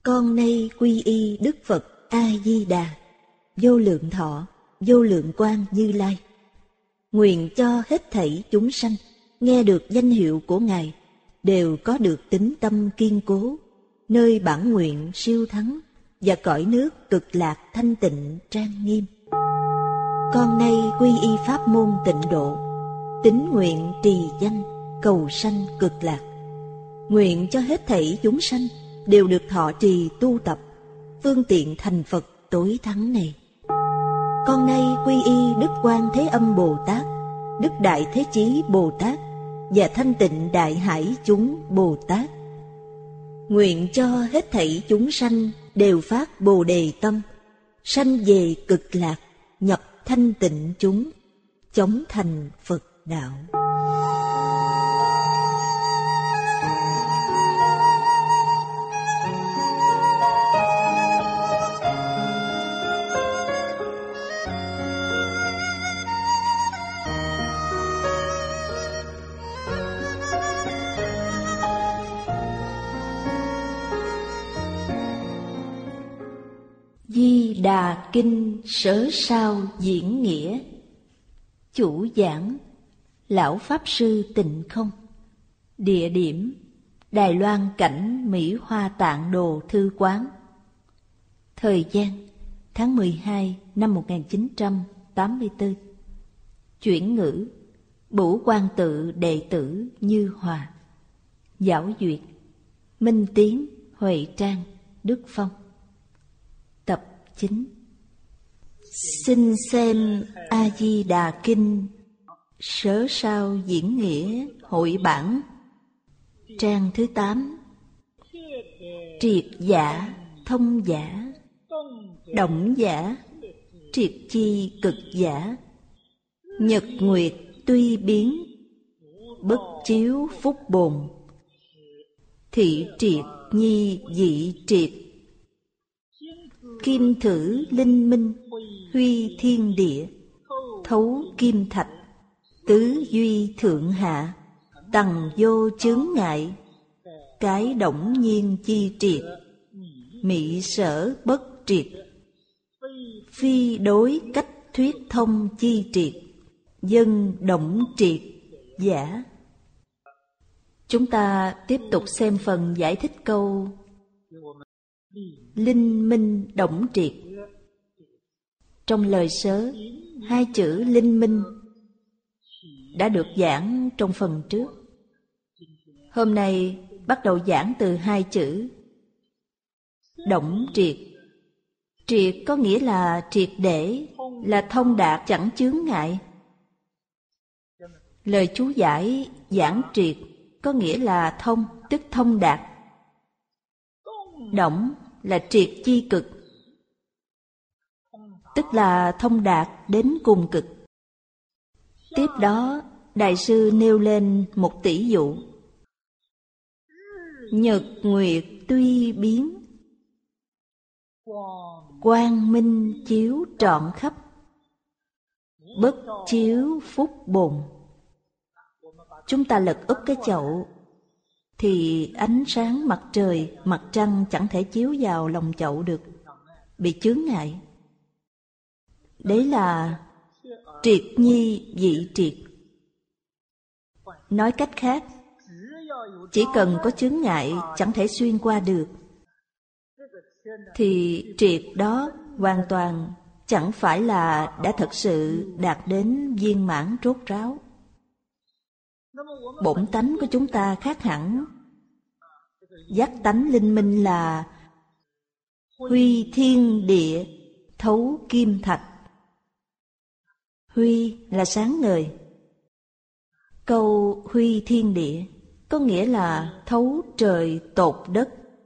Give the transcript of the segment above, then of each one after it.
Con nay quy y Đức Phật A-di-đà, vô lượng thọ, vô lượng quang Như Lai. Nguyện cho hết thảy chúng sanh nghe được danh hiệu của Ngài đều có được tín tâm kiên cố, nơi bản nguyện siêu thắng và cõi nước cực lạc thanh tịnh trang nghiêm. Con nay quy y pháp môn tịnh độ, tín nguyện trì danh cầu sanh cực lạc. Nguyện cho hết thảy chúng sanh đều được thọ trì tu tập phương tiện thành Phật tối thắng này. Con nay quy y Đức Quan Thế Âm Bồ Tát, Đức Đại Thế Chí Bồ Tát và Thanh Tịnh Đại Hải chúng Bồ Tát. Nguyện cho hết thảy chúng sanh đều phát Bồ Đề tâm, sanh về cực lạc, nhập thanh tịnh chúng, chóng thành Phật đạo. Di Đà Kinh Sớ Sao Diễn Nghĩa. Chủ giảng Lão Pháp Sư Tịnh Không. Địa điểm Đài Loan cảnh Mỹ Hoa Tạng Đồ Thư Quán. Thời gian tháng 12 năm 1984. Chuyển ngữ Bửu Quan Tự đệ tử Như Hòa. Giảo duyệt Minh Tiến, Huệ Trang, Đức Phong. Tập 9. Xin xem A-di-đà Kinh Sớ Sao Diễn Nghĩa Hội Bản, trang thứ 8. Triệt giả, thông giả, động giả, triệt chi cực giả. Nhật nguyệt tuy biến, bất chiếu phúc bồn. Thị triệt nhi dị triệt, kim thử linh minh, huy thiên địa. Thấu kim thạch, tứ duy thượng hạ. Tằng vô chướng ngại, cái động nhiên chi triệt. Mị sở bất triệt, phi đối cách thuyết thông chi triệt. Dân động triệt giả. Chúng ta tiếp tục xem phần giải thích câu linh minh động triệt. Trong lời sớ, hai chữ linh minh đã được giảng trong phần trước. Hôm nay bắt đầu giảng từ hai chữ động triệt. Triệt có nghĩa là triệt để, là thông đạt chẳng chướng ngại. Lời chú giải giảng triệt có nghĩa là thông, tức thông đạt. Động là triệt chi cực, tức là thông đạt đến cùng cực. Tiếp đó, Đại sư nêu lên một tỷ dụ. Nhật nguyệt tuy biến, quang minh chiếu trọn khắp. Bất chiếu phúc bồn. Chúng ta lật úp cái chậu thì ánh sáng mặt trời, mặt trăng chẳng thể chiếu vào lòng chậu được, bị chướng ngại. Đấy là triệt nhi dị triệt. Nói cách khác, chỉ cần có chướng ngại chẳng thể xuyên qua được, thì triệt đó hoàn toàn chẳng phải là đã thật sự đạt đến viên mãn rốt ráo. Bổn tánh của chúng ta khác hẳn. Giác tánh linh minh là huy thiên địa, thấu kim thạch. Huy là sáng ngời. Câu huy thiên địa có nghĩa là thấu trời tột đất.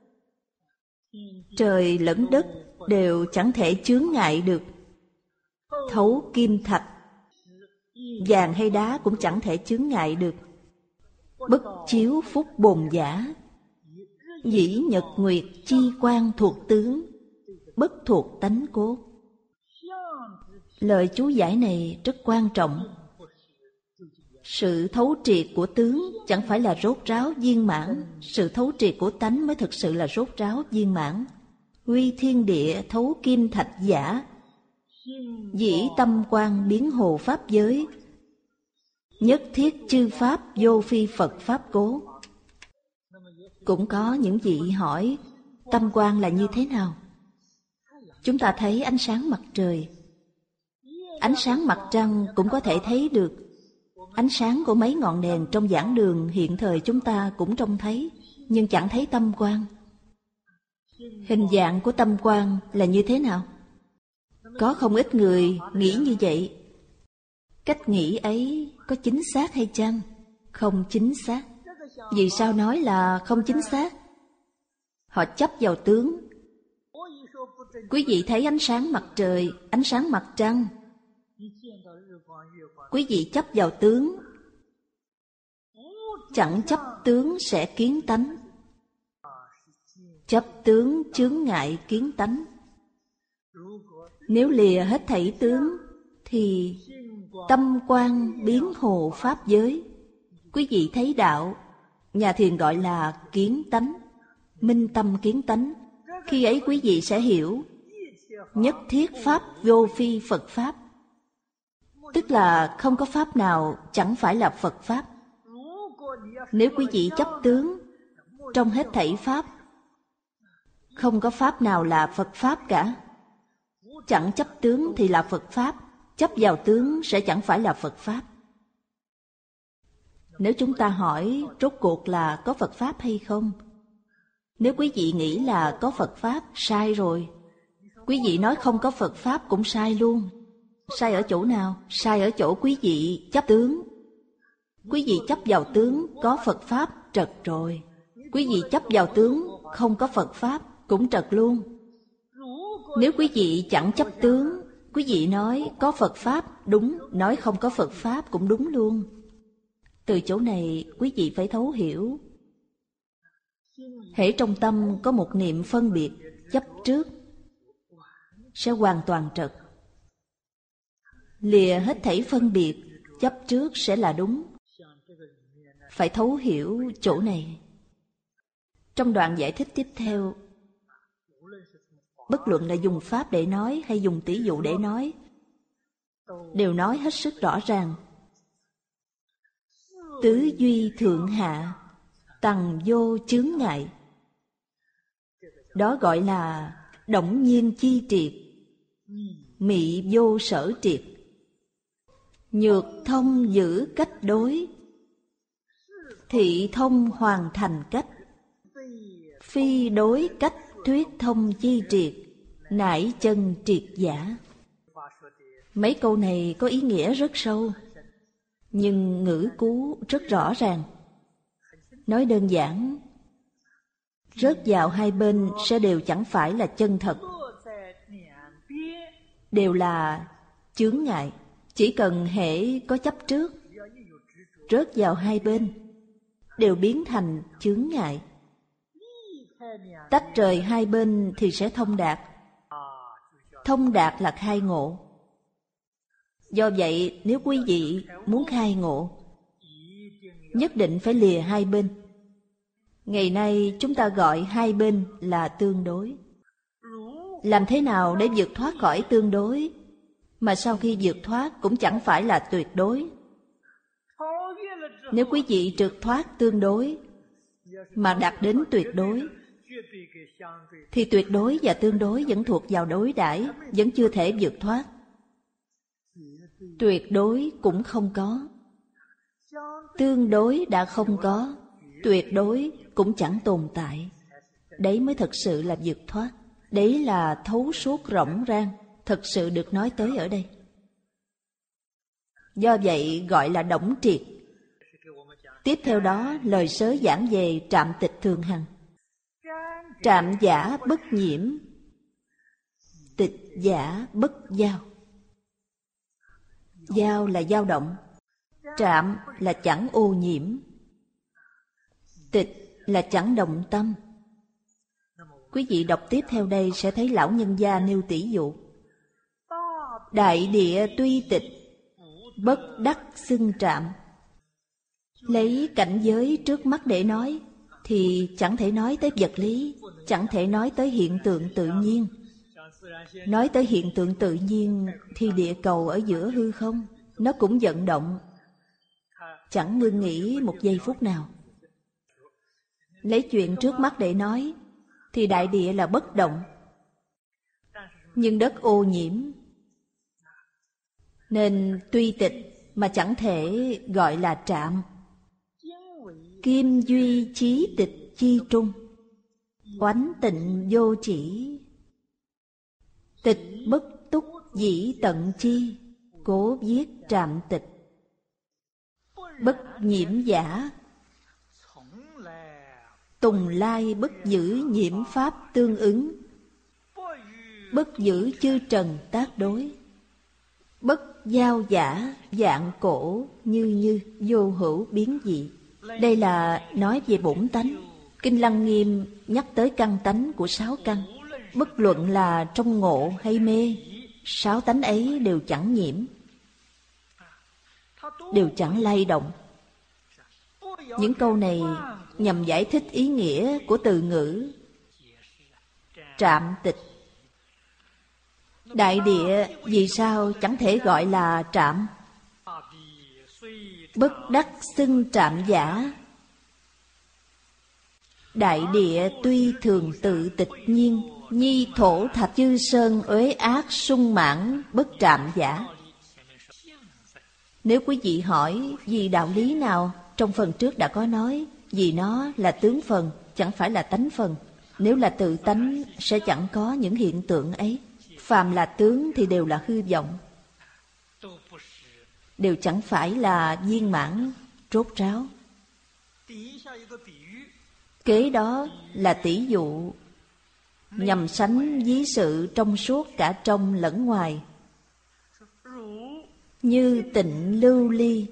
Trời lẫn đất đều chẳng thể chướng ngại được. Thấu kim thạch, vàng hay đá cũng chẳng thể chướng ngại được. Bất chiếu phúc bồn giả, dĩ nhật nguyệt chi quan thuộc tướng, bất thuộc tánh cốt. Lời chú giải này rất quan trọng. Sự thấu triệt của tướng chẳng phải là rốt ráo viên mãn, sự thấu triệt của tánh mới thực sự là rốt ráo viên mãn. Huy thiên địa thấu kim thạch giả, dĩ tâm quan biến hồ pháp giới, nhất thiết chư pháp vô phi Phật pháp cố. Cũng có những vị hỏi tâm quan là như thế nào? Chúng ta thấy ánh sáng mặt trời, ánh sáng mặt trăng cũng có thể thấy được. Ánh sáng của mấy ngọn đèn trong giảng đường hiện thời chúng ta cũng trông thấy, nhưng chẳng thấy tâm quan. Hình dạng của tâm quan là như thế nào? Có không ít người nghĩ như vậy. Cách nghĩ ấy có chính xác hay chăng? Không chính xác. Vì sao nói là không chính xác? Họ chấp vào tướng. Quý vị thấy ánh sáng mặt trời, ánh sáng mặt trăng, quý vị chấp vào tướng. Chẳng chấp tướng sẽ kiến tánh. Chấp tướng chướng ngại kiến tánh. Nếu lìa hết thảy tướng thì tâm quan biến hồ pháp giới. Quý vị thấy đạo, nhà thiền gọi là kiến tánh, minh tâm kiến tánh. Khi ấy quý vị sẽ hiểu nhất thiết pháp vô phi Phật pháp, tức là không có pháp nào chẳng phải là Phật pháp. Nếu quý vị chấp tướng, trong hết thảy pháp không có pháp nào là Phật pháp cả. Chẳng chấp tướng thì là Phật pháp, chấp vào tướng sẽ chẳng phải là Phật pháp. Nếu chúng ta hỏi rốt cuộc là có Phật pháp hay không, nếu quý vị nghĩ là có Phật pháp, sai rồi. Quý vị nói không có Phật pháp cũng sai luôn. Sai ở chỗ nào? Sai ở chỗ quý vị chấp tướng. Quý vị chấp vào tướng có Phật pháp, trật rồi. Quý vị chấp vào tướng không có Phật pháp, cũng trật luôn. Nếu quý vị chẳng chấp tướng, quý vị nói có Phật pháp, đúng. Nói không có Phật pháp cũng đúng luôn. Từ chỗ này quý vị phải thấu hiểu. Hễ trong tâm có một niệm phân biệt, chấp trước, sẽ hoàn toàn trật. Lìa hết thảy phân biệt, chấp trước sẽ là đúng. Phải thấu hiểu chỗ này. Trong đoạn giải thích tiếp theo, bất luận là dùng pháp để nói hay dùng tỷ dụ để nói, đều nói hết sức rõ ràng. Tứ duy thượng hạ, tầng vô chướng ngại. Đó gọi là động nhiên chi triệt, mị vô sở triệt. Nhược thông giữ cách đối, thị thông hoàn thành cách. Phi đối cách thuyết thông chi triệt, nải chân triệt giả. Mấy câu này có ý nghĩa rất sâu, nhưng ngữ cú rất rõ ràng. Nói đơn giản, rớt vào hai bên sẽ đều chẳng phải là chân thật, đều là chướng ngại. Chỉ cần hễ có chấp trước, rớt vào hai bên, đều biến thành chướng ngại. Tách rời hai bên thì sẽ thông đạt. Thông đạt là khai ngộ. Do vậy, nếu quý vị muốn khai ngộ, nhất định phải lìa hai bên. Ngày nay chúng ta gọi hai bên là tương đối. Làm thế nào để vượt thoát khỏi tương đối, mà sau khi vượt thoát cũng chẳng phải là tuyệt đối? Nếu quý vị trượt thoát tương đối mà đạt đến tuyệt đối, thì tuyệt đối và tương đối vẫn thuộc vào đối đãi, vẫn chưa thể vượt thoát. Tuyệt đối cũng không có, tương đối đã không có, tuyệt đối cũng chẳng tồn tại. Đấy mới thật sự là vượt thoát. Đấy là thấu suốt rỗng rang, thật sự được nói tới ở đây. Do vậy gọi là đổng triệt. Tiếp theo đó lời sớ giảng về trạm tịch thường hằng. Trạm giả bất nhiễm, tịch giả bất giao. Giao là dao động, trạm là chẳng ô nhiễm, tịch là chẳng động tâm. Quý vị đọc tiếp theo đây sẽ thấy lão nhân gia nêu tỷ dụ. Đại địa tuy tịch, bất đắc xưng trạm. Lấy cảnh giới trước mắt để nói thì chẳng thể nói tới vật lý, chẳng thể nói tới hiện tượng tự nhiên. Nói tới hiện tượng tự nhiên thì địa cầu ở giữa hư không, nó cũng vận động, chẳng ngưng nghỉ một giây phút nào. Lấy chuyện trước mắt để nói thì đại địa là bất động, nhưng đất ô nhiễm, nên tuy tịch mà chẳng thể gọi là trạm. Kim duy chí tịch chi trung, oánh tịnh vô chỉ. Tịch bất túc dĩ tận chi, cố viết trạm tịch. Bất nhiễm giả, tùng lai bất giữ nhiễm pháp tương ứng. Bất giữ chư trần tác đối, bất giao giả dạng cổ như vô hữu biến dị. Đây là nói về bổn tánh. Kinh Lăng Nghiêm nhắc tới căn tánh của 6 căn. Bất luận là trong ngộ hay mê, 6 tánh ấy đều chẳng nhiễm, đều chẳng lay động. Những câu này nhằm giải thích ý nghĩa của từ ngữ trạm tịch. Đại địa vì sao chẳng thể gọi là trạm? Bất đắc xưng trạm giả. Đại địa tuy thường tự tịch nhiên, nhi thổ thạch chư sơn uế ác sung mãn bất trạm giả. Nếu quý vị hỏi vì đạo lý nào, trong phần trước đã có nói, vì nó là tướng phần, chẳng phải là tánh phần. Nếu là tự tánh sẽ chẳng có những hiện tượng ấy. Phàm là tướng thì đều là hư vọng, đều chẳng phải là viên mãn rốt ráo. Kế đó là tỷ dụ, nhằm sánh ví sự trong suốt cả trong lẫn ngoài. Như tịnh lưu ly,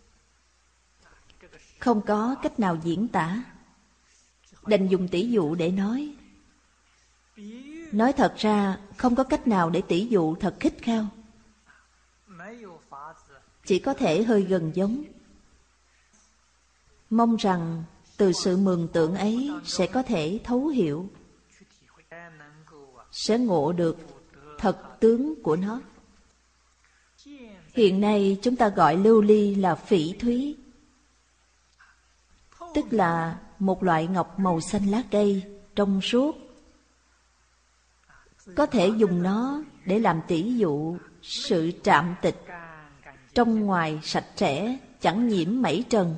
không có cách nào diễn tả, đành dùng tỷ dụ để nói. Nói thật ra không có cách nào để tỷ dụ thật khích khao, chỉ có thể hơi gần giống. Mong rằng từ sự mường tượng ấy sẽ có thể thấu hiểu, sẽ ngộ được thật tướng của nó. Hiện nay chúng ta gọi lưu ly là phỉ thúy, tức là một loại ngọc màu xanh lá cây, trong suốt. Có thể dùng nó để làm tỷ dụ sự trạm tịch, trong ngoài sạch sẽ, chẳng nhiễm mảy trần.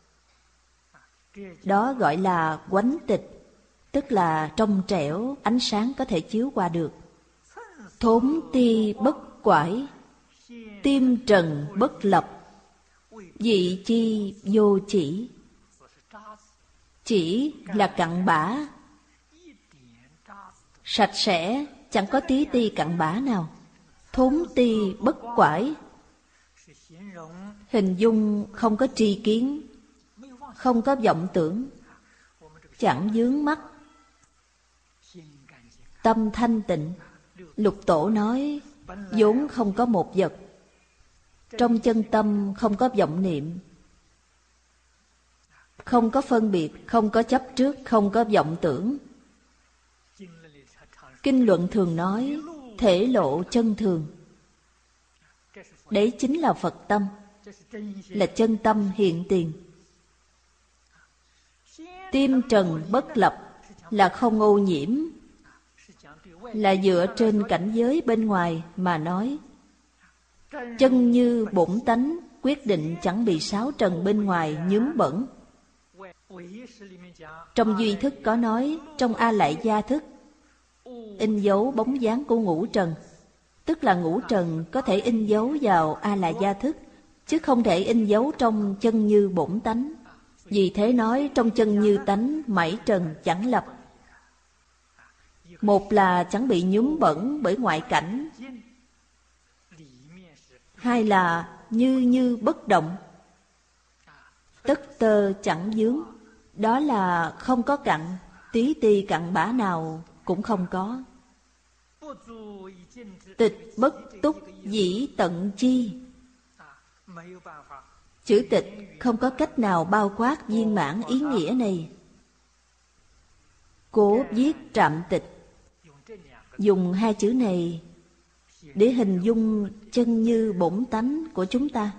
Đó gọi là oánh tịch, tức là trong trẻo, ánh sáng có thể chiếu qua được. Thốn ti bất quải, tim trần bất lập, dị chi vô chỉ. Chỉ là cặn bã, sạch sẽ, chẳng có tí ti cặn bã nào. Thốn ti bất quải, hình dung không có tri kiến, không có vọng tưởng, chẳng vướng mắc, tâm thanh tịnh. Lục Tổ nói vốn không có một vật, trong chân tâm không có vọng niệm, không có phân biệt, không có chấp trước, không có vọng tưởng. Kinh luận thường nói thể lộ chân thường. Đấy chính là Phật tâm, là chân tâm hiện tiền. Tim trần bất lập là không ô nhiễm, là dựa trên cảnh giới bên ngoài mà nói. Chân như bổn tánh quyết định chẳng bị 6 trần bên ngoài nhúm bẩn. Trong duy thức có nói, trong A Lại Gia thức in dấu bóng dáng của ngũ trần, tức là ngũ trần có thể in dấu vào A Lại Gia thức, chứ không thể in dấu trong chân như bổn tánh. Vì thế nói trong chân như tánh mảy trần chẳng lập. Một là chẳng bị nhúm bẩn bởi ngoại cảnh, hai là như bất động, tất tơ chẳng vướng. Đó là không có cặn, tí ti cặn bã nào cũng không có. Tịch bất túc dĩ tận chi, Chữ tịch không có cách nào bao quát viên mãn ý nghĩa này. Cố viết trạm tịch, dùng hai chữ này để hình dung chân như bổn tánh của chúng ta.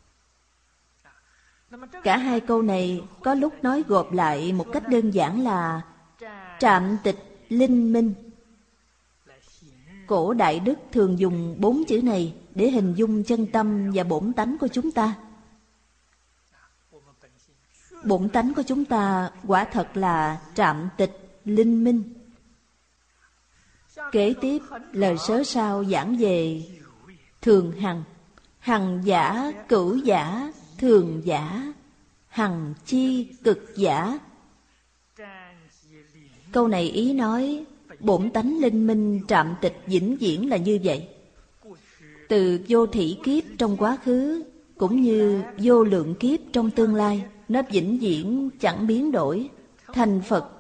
Cả hai câu này có lúc nói gộp lại một cách đơn giản là trạm tịch linh minh. Cổ đại đức thường dùng 4 chữ này để hình dung chân tâm và bổn tánh của chúng ta. Bổn tánh của chúng ta quả thật là trạm tịch linh minh. Kế tiếp lời sớ sao giảng về thường hằng, hằng giả, cửu giả, thường giả, hằng chi, cực giả. Câu này ý nói bổn tánh linh minh trạm tịch vĩnh viễn là như vậy. Từ vô thỉ kiếp trong quá khứ cũng như vô lượng kiếp trong tương lai, nó vĩnh viễn chẳng biến đổi. Thành Phật,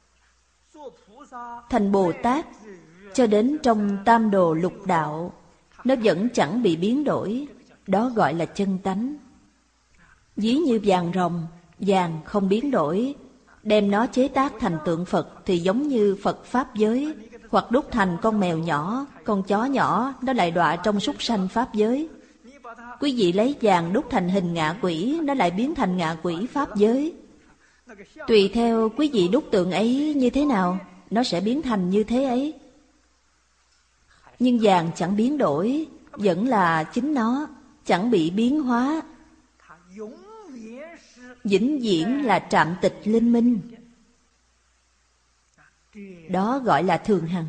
thành Bồ Tát, cho đến trong tam đồ lục đạo, nó vẫn chẳng bị biến đổi. Đó gọi là chân tánh. Ví như vàng ròng, vàng không biến đổi, đem nó chế tác thành tượng Phật thì giống như Phật Pháp giới, hoặc đúc thành con mèo nhỏ, con chó nhỏ, nó lại đọa trong súc sanh Pháp giới. Quý vị lấy vàng đúc thành hình ngạ quỷ, nó lại biến thành ngạ quỷ Pháp giới. Tùy theo quý vị đúc tượng ấy như thế nào, nó sẽ biến thành như thế ấy. Nhưng vàng chẳng biến đổi, vẫn là chính nó, chẳng bị biến hóa, vĩnh viễn là trạm tịch linh minh. Đó gọi là thường hằng.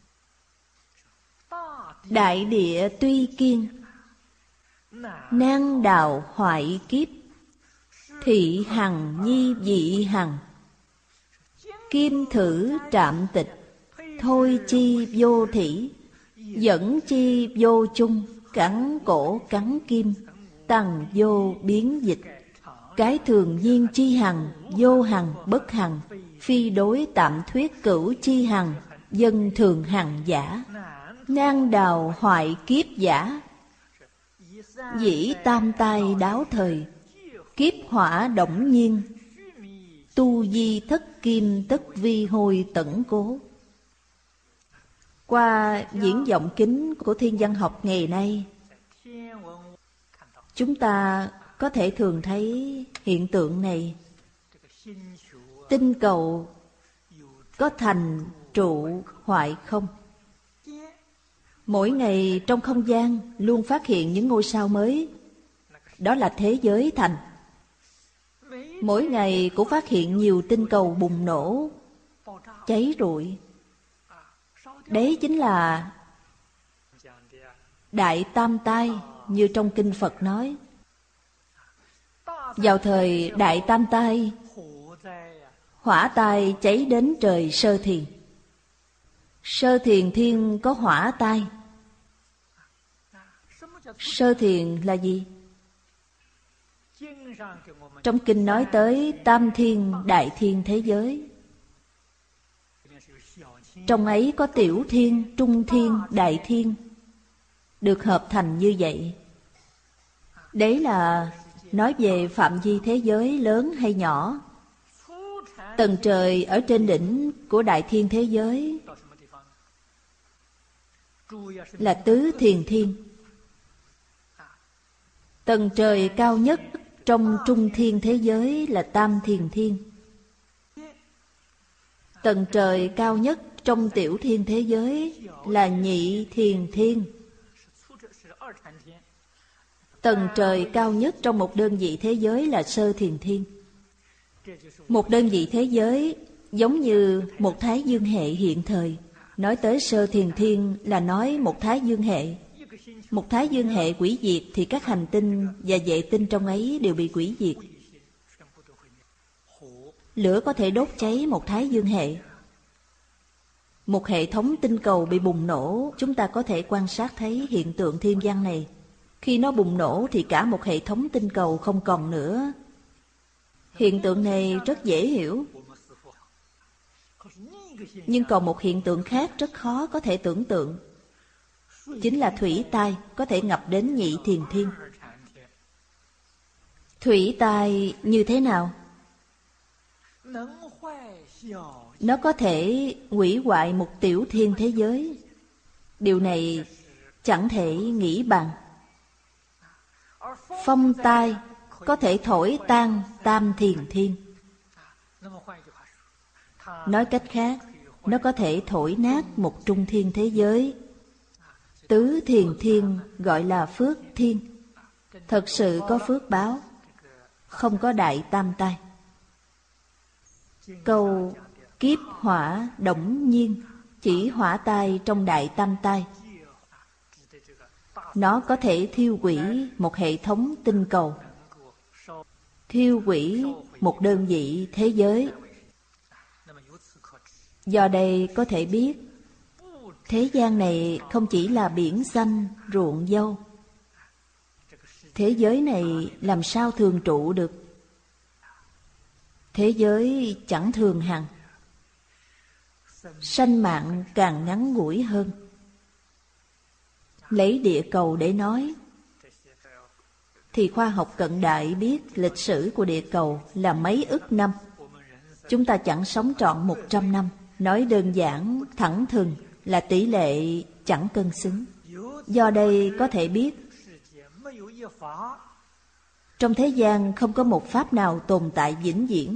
Đại địa tuy kiên, nan đào hoại kiếp, thị hằng nhi dị hằng. Kim thử trạm tịch, thôi chi vô thỉ, dẫn chi vô chung, cắn cổ cắn kim, tằng vô biến dịch. Cái thường nhiên chi hằng, vô hằng bất hằng, phi đối tạm thuyết cửu chi hằng, dân thường hằng giả. Nan đào hoại kiếp giả, dĩ tam tai đáo thời, kiếp hỏa động nhiên, tu di thất kim tất vi hồi tẩn cố. Qua diễn vọng kính của thiên văn học ngày nay, chúng ta có thể thường thấy hiện tượng này. Tinh cầu có thành trụ hoại không. Mỗi ngày trong không gian luôn phát hiện những ngôi sao mới. Đó là thế giới thành. Mỗi ngày cũng phát hiện nhiều tinh cầu bùng nổ, cháy rụi. Đấy chính là Đại Tam Tai như trong kinh Phật nói. Vào thời Đại Tam Tai, hỏa tai cháy đến trời Sơ Thiền. Sơ Thiền Thiên có hỏa tai. Sơ Thiền là gì? Trong kinh nói tới Tam Thiên, Đại Thiên thế giới. Trong ấy có Tiểu Thiên, Trung Thiên, Đại Thiên, được hợp thành như vậy. Đấy là nói về phạm vi thế giới lớn hay nhỏ. Tầng trời ở trên đỉnh của Đại Thiên thế giới là Tứ Thiền Thiên. Tầng trời cao nhất trong Trung Thiên thế giới là Tam Thiền Thiên. Tầng trời cao nhất trong Tiểu Thiên thế giới là Nhị Thiền Thiên. Tầng trời cao nhất trong một đơn vị thế giới là Sơ Thiền Thiên. Một đơn vị thế giới giống như một thái dương hệ hiện thời. Nói tới Sơ Thiền Thiên là nói một thái dương hệ. Một thái dương hệ hủy diệt thì các hành tinh và vệ tinh trong ấy đều bị hủy diệt. Lửa có thể đốt cháy một thái dương hệ. Một hệ thống tinh cầu bị bùng nổ, chúng ta có thể quan sát thấy hiện tượng thiên văn này. Khi nó bùng nổ thì cả một hệ thống tinh cầu không còn nữa. Hiện tượng này rất dễ hiểu. Nhưng còn một hiện tượng khác rất khó có thể tưởng tượng. Chính là thủy tai có thể ngập đến Nhị Thiền Thiên. Thủy tai như thế nào? Nó có thể hủy hoại một tiểu thiên thế giới. Điều này chẳng thể nghĩ bàn. Phong tai có thể thổi tan tam thiền thiên. Nói cách khác, nó có thể thổi nát một trung thiên thế giới. Tứ thiền thiên gọi là phước thiên. Thật sự có phước báo, không có đại tam tai. Câu kiếp hỏa đổng nhiên chỉ hỏa tai trong đại tam tai. Nó có thể thiêu hủy một hệ thống tinh cầu, thiêu hủy một đơn vị thế giới. Do đây có thể biết, thế gian này không chỉ là biển xanh, ruộng dâu. Thế giới này làm sao thường trụ được? Thế giới chẳng thường hằng. Sanh mạng càng ngắn ngủi hơn. Lấy địa cầu để nói, thì khoa học cận đại biết lịch sử của địa cầu là mấy ức năm. Chúng ta chẳng sống trọn 100 năm. Nói đơn giản, thẳng thừng là tỷ lệ chẳng cân xứng. Do đây có thể biết, trong thế gian không có một pháp nào tồn tại vĩnh viễn.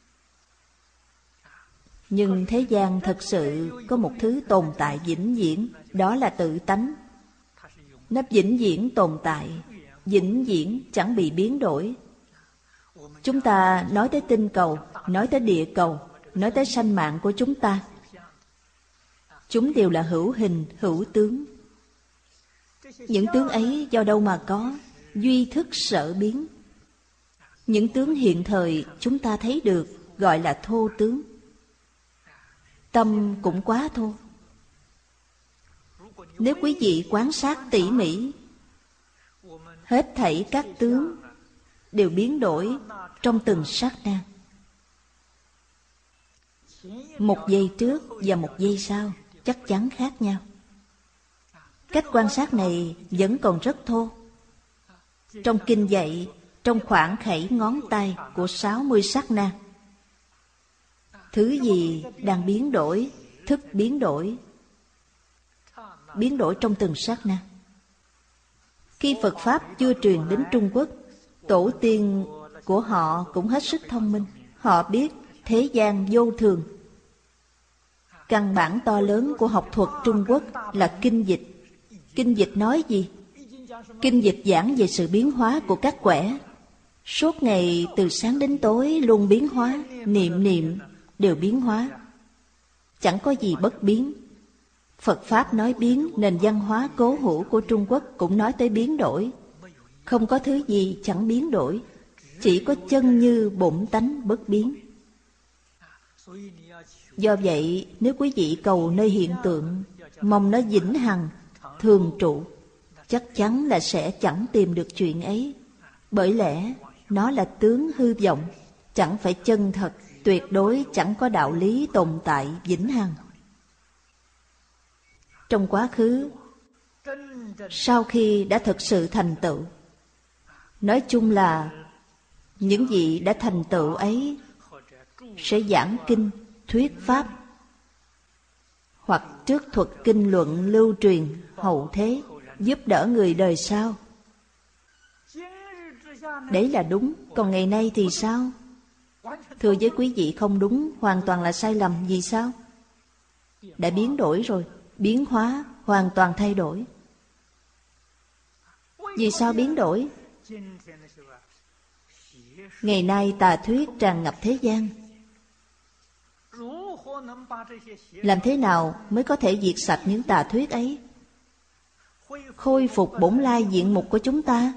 Nhưng thế gian thật sự có một thứ tồn tại vĩnh viễn, đó là tự tánh. Nó vĩnh viễn tồn tại, vĩnh viễn chẳng bị biến đổi. Chúng ta nói tới tinh cầu, nói tới địa cầu, nói tới sanh mạng của chúng ta, chúng đều là hữu hình, hữu tướng. Những tướng ấy do đâu mà có? Duy thức sở biến. Những tướng hiện thời chúng ta thấy được gọi là thô tướng. Tâm cũng quá thô. Nếu quý vị quan sát tỉ mỉ, hết thảy các tướng đều biến đổi trong từng sát na. Một giây trước và một giây sau chắc chắn khác nhau. Cách quan sát này vẫn còn rất thô. Trong kinh dạy, trong khoảng khẩy ngón tay của 60 sát na, thứ gì đang biến đổi, thức biến đổi trong từng sát na. Khi Phật Pháp chưa truyền đến Trung Quốc, tổ tiên của họ cũng hết sức thông minh. Họ biết thế gian vô thường. Căn bản to lớn của học thuật Trung Quốc là kinh dịch. Kinh dịch nói gì? Kinh dịch giảng về sự biến hóa của các quẻ. Suốt ngày từ sáng đến tối luôn biến hóa, niệm niệm đều biến hóa. Chẳng có gì bất biến. Phật Pháp nói biến, nền văn hóa cố hữu của Trung Quốc cũng nói tới biến đổi. Không có thứ gì chẳng biến đổi, chỉ có chân như bổn tánh bất biến. Do vậy, nếu quý vị cầu nơi hiện tượng, mong nó vĩnh hằng, thường trụ, chắc chắn là sẽ chẳng tìm được chuyện ấy. Bởi lẽ nó là tướng hư vọng, chẳng phải chân thật, tuyệt đối chẳng có đạo lý tồn tại vĩnh hằng. Trong quá khứ, sau khi đã thực sự thành tựu, nói chung là những vị đã thành tựu ấy sẽ giảng kinh, thuyết pháp, hoặc trước thuật kinh luận lưu truyền hậu thế, giúp đỡ người đời sau. Đấy là đúng, còn ngày nay thì sao? Thưa với quý vị, không đúng, hoàn toàn là sai lầm. Vì sao? Đã biến đổi rồi, biến hóa, hoàn toàn thay đổi. Vì sao biến đổi? Ngày nay tà thuyết tràn ngập thế gian. Làm thế nào mới có thể diệt sạch những tà thuyết ấy, khôi phục bổn lai diện mục của chúng ta?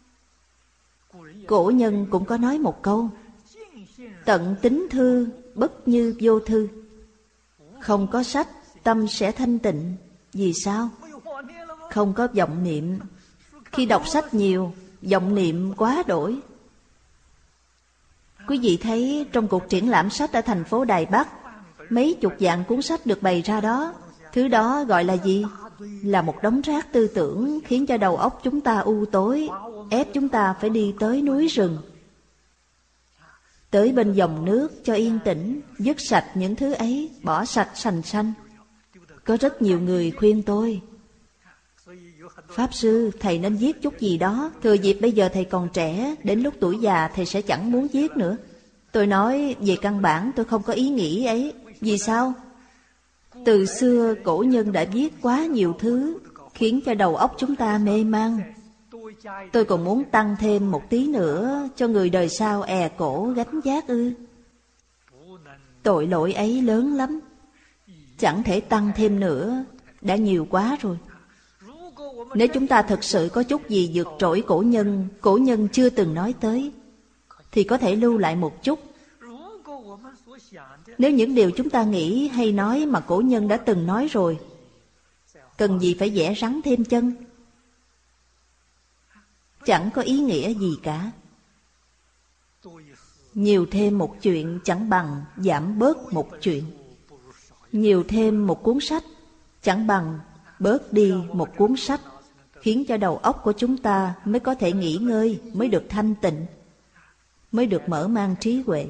Cổ nhân cũng có nói một câu: tận tính thư, bất như vô thư. Không có sách, tâm sẽ thanh tịnh. Vì sao? Không có vọng niệm. Khi đọc sách nhiều, vọng niệm quá đổi. Quý vị thấy trong cuộc triển lãm sách ở thành phố Đài Bắc, mấy chục vạn cuốn sách được bày ra đó. Thứ đó gọi là gì? Là một đống rác tư tưởng, khiến cho đầu óc chúng ta u tối, ép chúng ta phải đi tới núi rừng, Tới bên dòng nước cho yên tĩnh, dứt sạch những thứ ấy, bỏ sạch sành sanh. Có rất nhiều người khuyên tôi: Pháp Sư, thầy nên viết chút gì đó, thừa dịp bây giờ thầy còn trẻ, đến lúc tuổi già thầy sẽ chẳng muốn viết nữa. Tôi nói, về căn bản tôi không có ý nghĩ ấy. Vì sao? Từ xưa cổ nhân đã viết quá nhiều thứ, khiến cho đầu óc chúng ta mê man. Tôi còn muốn tăng thêm một tí nữa, cho người đời sau è cổ gánh vác ư? Tội lỗi ấy lớn lắm, chẳng thể tăng thêm nữa, đã nhiều quá rồi. Nếu chúng ta thực sự có chút gì vượt trội cổ nhân chưa từng nói tới, thì có thể lưu lại một chút. Nếu những điều chúng ta nghĩ hay nói mà cổ nhân đã từng nói rồi, cần gì phải vẽ rắn thêm chân? Chẳng có ý nghĩa gì cả. Nhiều thêm một chuyện chẳng bằng giảm bớt một chuyện. Nhiều thêm một cuốn sách chẳng bằng bớt đi một cuốn sách, khiến cho đầu óc của chúng ta mới có thể nghỉ ngơi, mới được thanh tịnh, mới được mở mang trí huệ.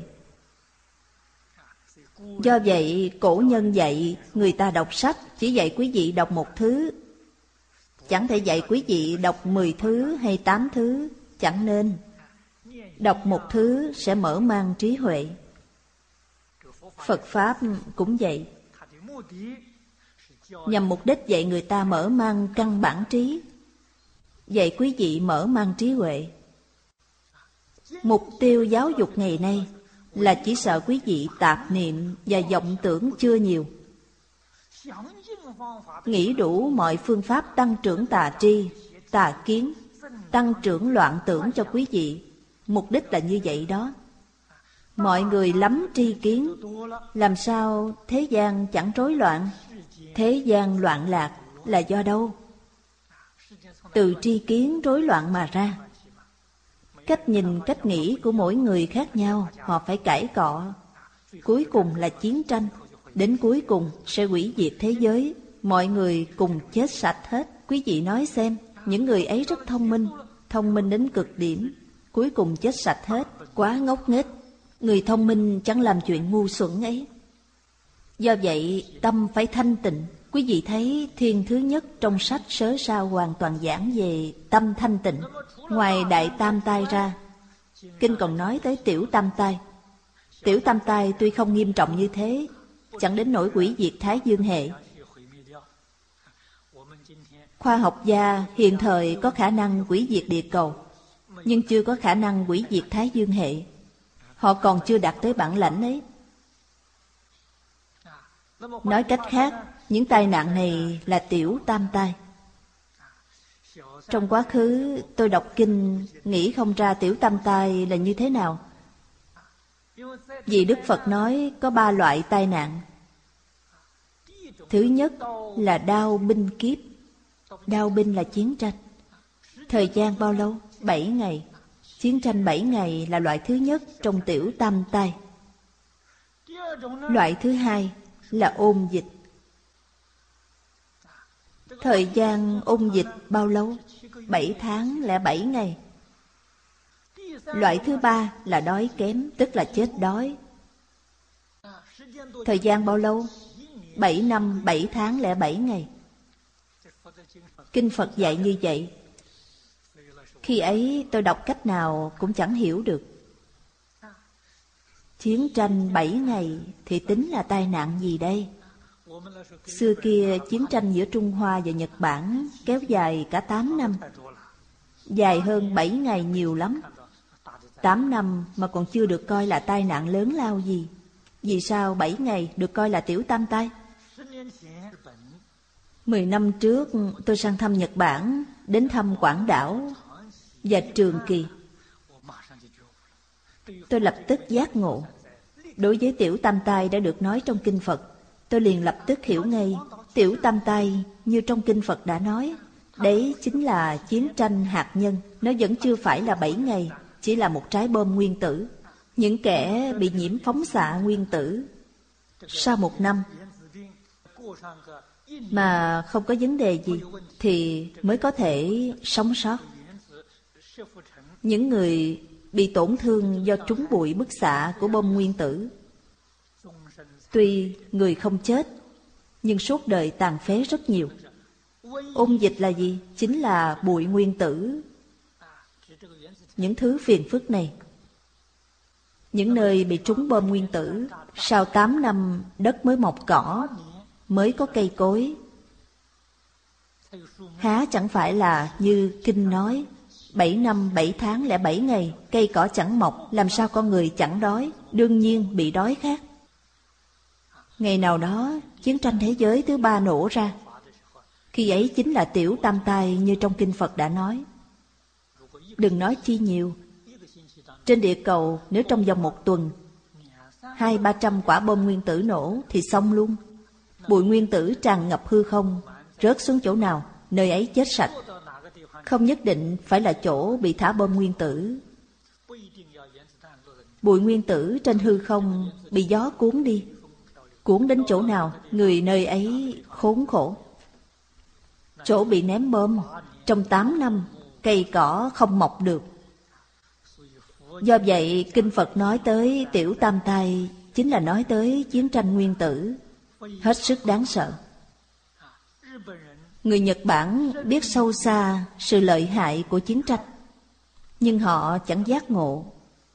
Do vậy, cổ nhân dạy người ta đọc sách, chỉ dạy quý vị đọc một thứ, chẳng thể dạy quý vị đọc 10 thứ hay 8 thứ, chẳng nên. Đọc một thứ sẽ mở mang trí huệ. Phật Pháp cũng vậy, nhằm mục đích dạy người ta mở mang căn bản trí, dạy quý vị mở mang trí huệ. Mục tiêu giáo dục ngày nay là chỉ sợ quý vị tạp niệm và vọng tưởng chưa nhiều, nghĩ đủ mọi phương pháp tăng trưởng tà tri, tà kiến, tăng trưởng loạn tưởng cho quý vị. Mục đích là như vậy đó. Mọi người lắm tri kiến, làm sao thế gian chẳng rối loạn? Thế gian loạn lạc là do đâu? Từ tri kiến rối loạn mà ra. Cách nhìn, cách nghĩ của mỗi người khác nhau, họ phải cãi cọ. Cuối cùng là chiến tranh. Đến cuối cùng sẽ hủy diệt thế giới, mọi người cùng chết sạch hết. Quý vị nói xem, những người ấy rất thông minh đến cực điểm, cuối cùng chết sạch hết, quá ngốc nghếch. Người thông minh chẳng làm chuyện ngu xuẩn ấy. Do vậy, tâm phải thanh tịnh. Quý vị thấy thiên thứ nhất trong sách Sớ Sao hoàn toàn giảng về tâm thanh tịnh. Ngoài Đại Tam Tai ra, kinh còn nói tới Tiểu Tam Tai. Tiểu Tam Tai tuy không nghiêm trọng như thế, chẳng đến nỗi hủy diệt Thái Dương hệ. Khoa học gia hiện thời có khả năng hủy diệt địa cầu, nhưng chưa có khả năng hủy diệt Thái Dương hệ. Họ còn chưa đạt tới bản lãnh ấy. Nói cách khác, những tai nạn này là Tiểu Tam Tai. Trong quá khứ tôi đọc kinh nghĩ không ra Tiểu Tam Tai là như thế nào. Vì Đức Phật nói có 3 loại tai nạn. Thứ nhất là đao binh kiếp. Đao binh là chiến tranh. Thời gian bao lâu? 7 ngày. Chiến tranh 7 ngày là loại thứ nhất trong Tiểu Tam Tai. Loại thứ hai là ôn dịch. Thời gian ôn dịch bao lâu? 7 tháng lẻ 7 ngày. Loại thứ ba là đói kém, tức là chết đói. Thời gian bao lâu? 7 năm 7 tháng lẻ 7 ngày. Kinh Phật dạy như vậy. Khi ấy tôi đọc cách nào cũng chẳng hiểu được. Chiến tranh 7 ngày thì tính là tai nạn gì đây? Xưa kia chiến tranh giữa Trung Hoa và Nhật Bản kéo dài cả 8 năm. Dài hơn 7 ngày nhiều lắm. 8 năm mà còn chưa được coi là tai nạn lớn lao gì. Vì sao 7 ngày được coi là Tiểu Tam Tai? 10 năm trước tôi sang thăm Nhật Bản, đến thăm Quảng Đảo và Trường Kỳ. Tôi lập tức giác ngộ. Đối với Tiểu Tam Tai đã được nói trong Kinh Phật, tôi liền lập tức hiểu ngay. Tiểu Tam Tai như trong Kinh Phật đã nói, đấy chính là chiến tranh hạt nhân. Nó vẫn chưa phải là 7 ngày, chỉ là một trái bom nguyên tử. Những kẻ bị nhiễm phóng xạ nguyên tử sau 1 năm mà không có vấn đề gì thì mới có thể sống sót. Những người bị tổn thương do trúng bụi bức xạ của bom nguyên tử. Tuy người không chết, nhưng suốt đời tàn phế rất nhiều. Ôn dịch là gì? Chính là bụi nguyên tử. Những thứ phiền phức này. Những nơi bị trúng bom nguyên tử, sau 8 năm đất mới mọc cỏ, mới có cây cối. Há chẳng phải là như kinh nói, 7 năm 7 tháng lẻ 7 ngày, cây cỏ chẳng mọc, làm sao con người chẳng đói, đương nhiên bị đói khát. Ngày nào đó, chiến tranh thế giới thứ 3 nổ ra. Khi ấy chính là tiểu tam tai như trong kinh Phật đã nói. Đừng nói chi nhiều. Trên địa cầu, nếu trong vòng 1 tuần 200-300 quả bom nguyên tử nổ thì xong luôn. Bụi nguyên tử tràn ngập hư không, rớt xuống chỗ nào, nơi ấy chết sạch. Không nhất định phải là chỗ bị thả bom nguyên tử. Bụi nguyên tử trên hư không bị gió cuốn đi. Cuốn đến chỗ nào, người nơi ấy khốn khổ. Chỗ bị ném bom, trong 8 năm, cây cỏ không mọc được. Do vậy, kinh Phật nói tới tiểu tam tai chính là nói tới chiến tranh nguyên tử, hết sức đáng sợ. Người Nhật Bản biết sâu xa sự lợi hại của chiến tranh, nhưng họ chẳng giác ngộ,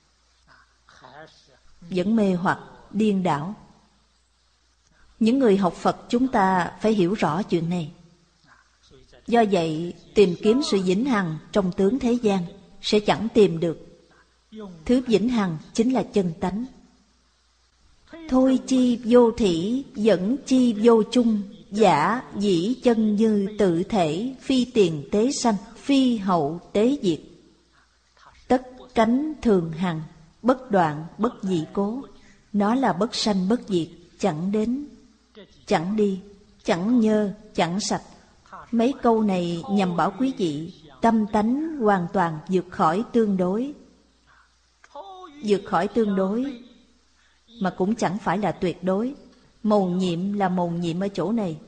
vẫn mê hoặc, điên đảo. Những người học Phật chúng ta phải hiểu rõ chuyện này. Do vậy, tìm kiếm sự vĩnh hằng trong tướng thế gian sẽ chẳng tìm được. Thứ vĩnh hằng chính là chân tánh. Thôi chi vô thỉ, dẫn chi vô chung, giả dĩ chân như tự thể, phi tiền tế sanh, phi hậu tế diệt. Tất cánh thường hằng, bất đoạn bất dị cố. Nó là bất sanh bất diệt, chẳng đến, chẳng đi, chẳng nhơ, chẳng sạch. Mấy câu này nhằm bảo quý vị tâm tánh hoàn toàn vượt khỏi tương đối. Vượt khỏi tương đối mà cũng chẳng phải là tuyệt đối. Mầu nhiệm là mầu nhiệm ở chỗ này.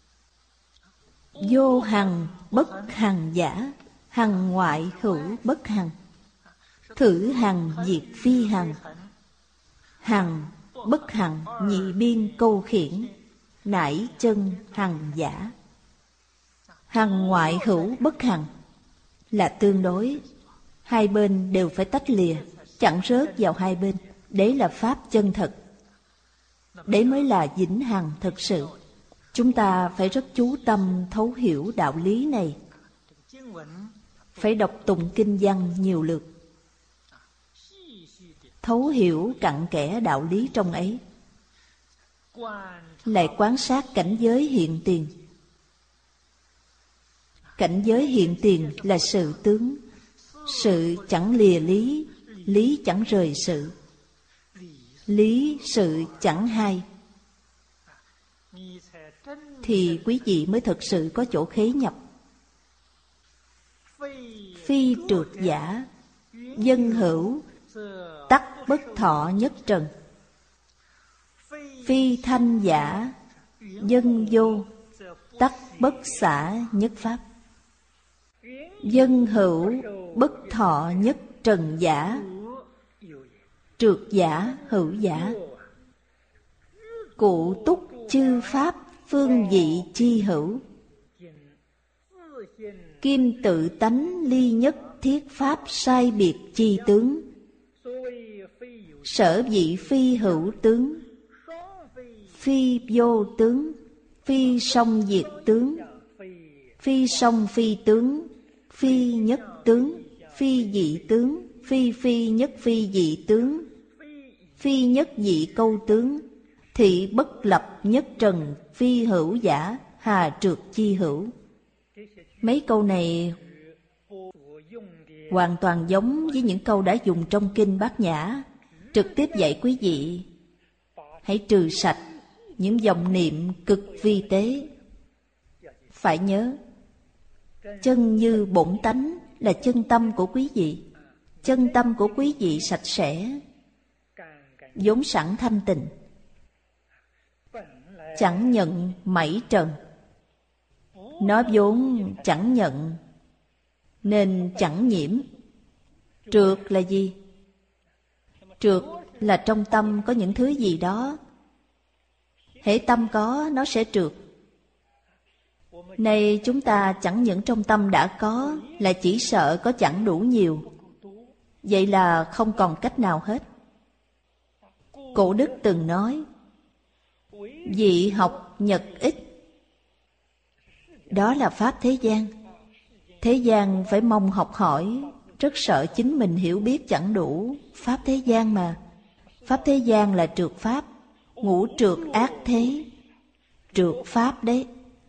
Vô hằng bất hằng giả, hằng ngoại hữu bất hằng. Thử hằng diệt phi hằng. Hằng bất hằng nhị biên câu khiển, nải chân hằng giả. Hằng ngoại hữu bất hằng là tương đối. Hai bên đều phải tách lìa, chẳng rớt vào hai bên. Đấy là pháp chân thật. Đấy mới là vĩnh hằng thực sự. Chúng ta phải rất chú tâm thấu hiểu đạo lý này. Phải đọc tụng kinh văn nhiều lượt, thấu hiểu cặn kẽ đạo lý trong ấy. Lại quan sát cảnh giới hiện tiền. Cảnh giới hiện tiền là sự tướng. Sự chẳng lìa lý, lý chẳng rời sự. Lý sự chẳng hai. Thì quý vị mới thực sự có chỗ khế nhập. Phi trượt giả, dân hữu, tắc bất thọ nhất trần. Phi thanh giả, dân vô, tắc bất xả nhất pháp. Dân hữu bất thọ nhất trần giả, trượt giả hữu giả. Cụ túc chư pháp phương vị chi hữu. Kim tự tánh ly nhất thiết pháp sai biệt chi tướng. Sở vị phi hữu tướng, phi vô tướng, phi song diệt tướng, phi song phi tướng, phi nhất tướng, phi dị tướng, phi phi nhất phi dị tướng, phi nhất dị câu tướng. Thị bất lập nhất trần, phi hữu giả, hà trượt chi hữu. Mấy câu này hoàn toàn giống với những câu đã dùng trong kinh Bát Nhã, trực tiếp dạy quý vị hãy trừ sạch những vọng niệm cực vi tế. Phải nhớ, chân như bổn tánh là chân tâm của quý vị. Chân tâm của quý vị sạch sẽ, vốn sẵn thanh tịnh, chẳng nhận mảy trần. Nó vốn chẳng nhận nên chẳng nhiễm. Trượt là gì? Trượt là trong tâm có những thứ gì đó. Hễ tâm có, nó sẽ trượt. Nay chúng ta chẳng những trong tâm đã có, là chỉ sợ có chẳng đủ nhiều. Vậy là không còn cách nào hết. Cổ đức từng nói, vị học nhật ích. Đó là pháp thế gian. Thế gian phải mong học hỏi, rất sợ chính mình hiểu biết chẳng đủ. Pháp thế gian mà. Pháp thế gian là trượt pháp, ngũ trượt ác thế. Trượt pháp đấy.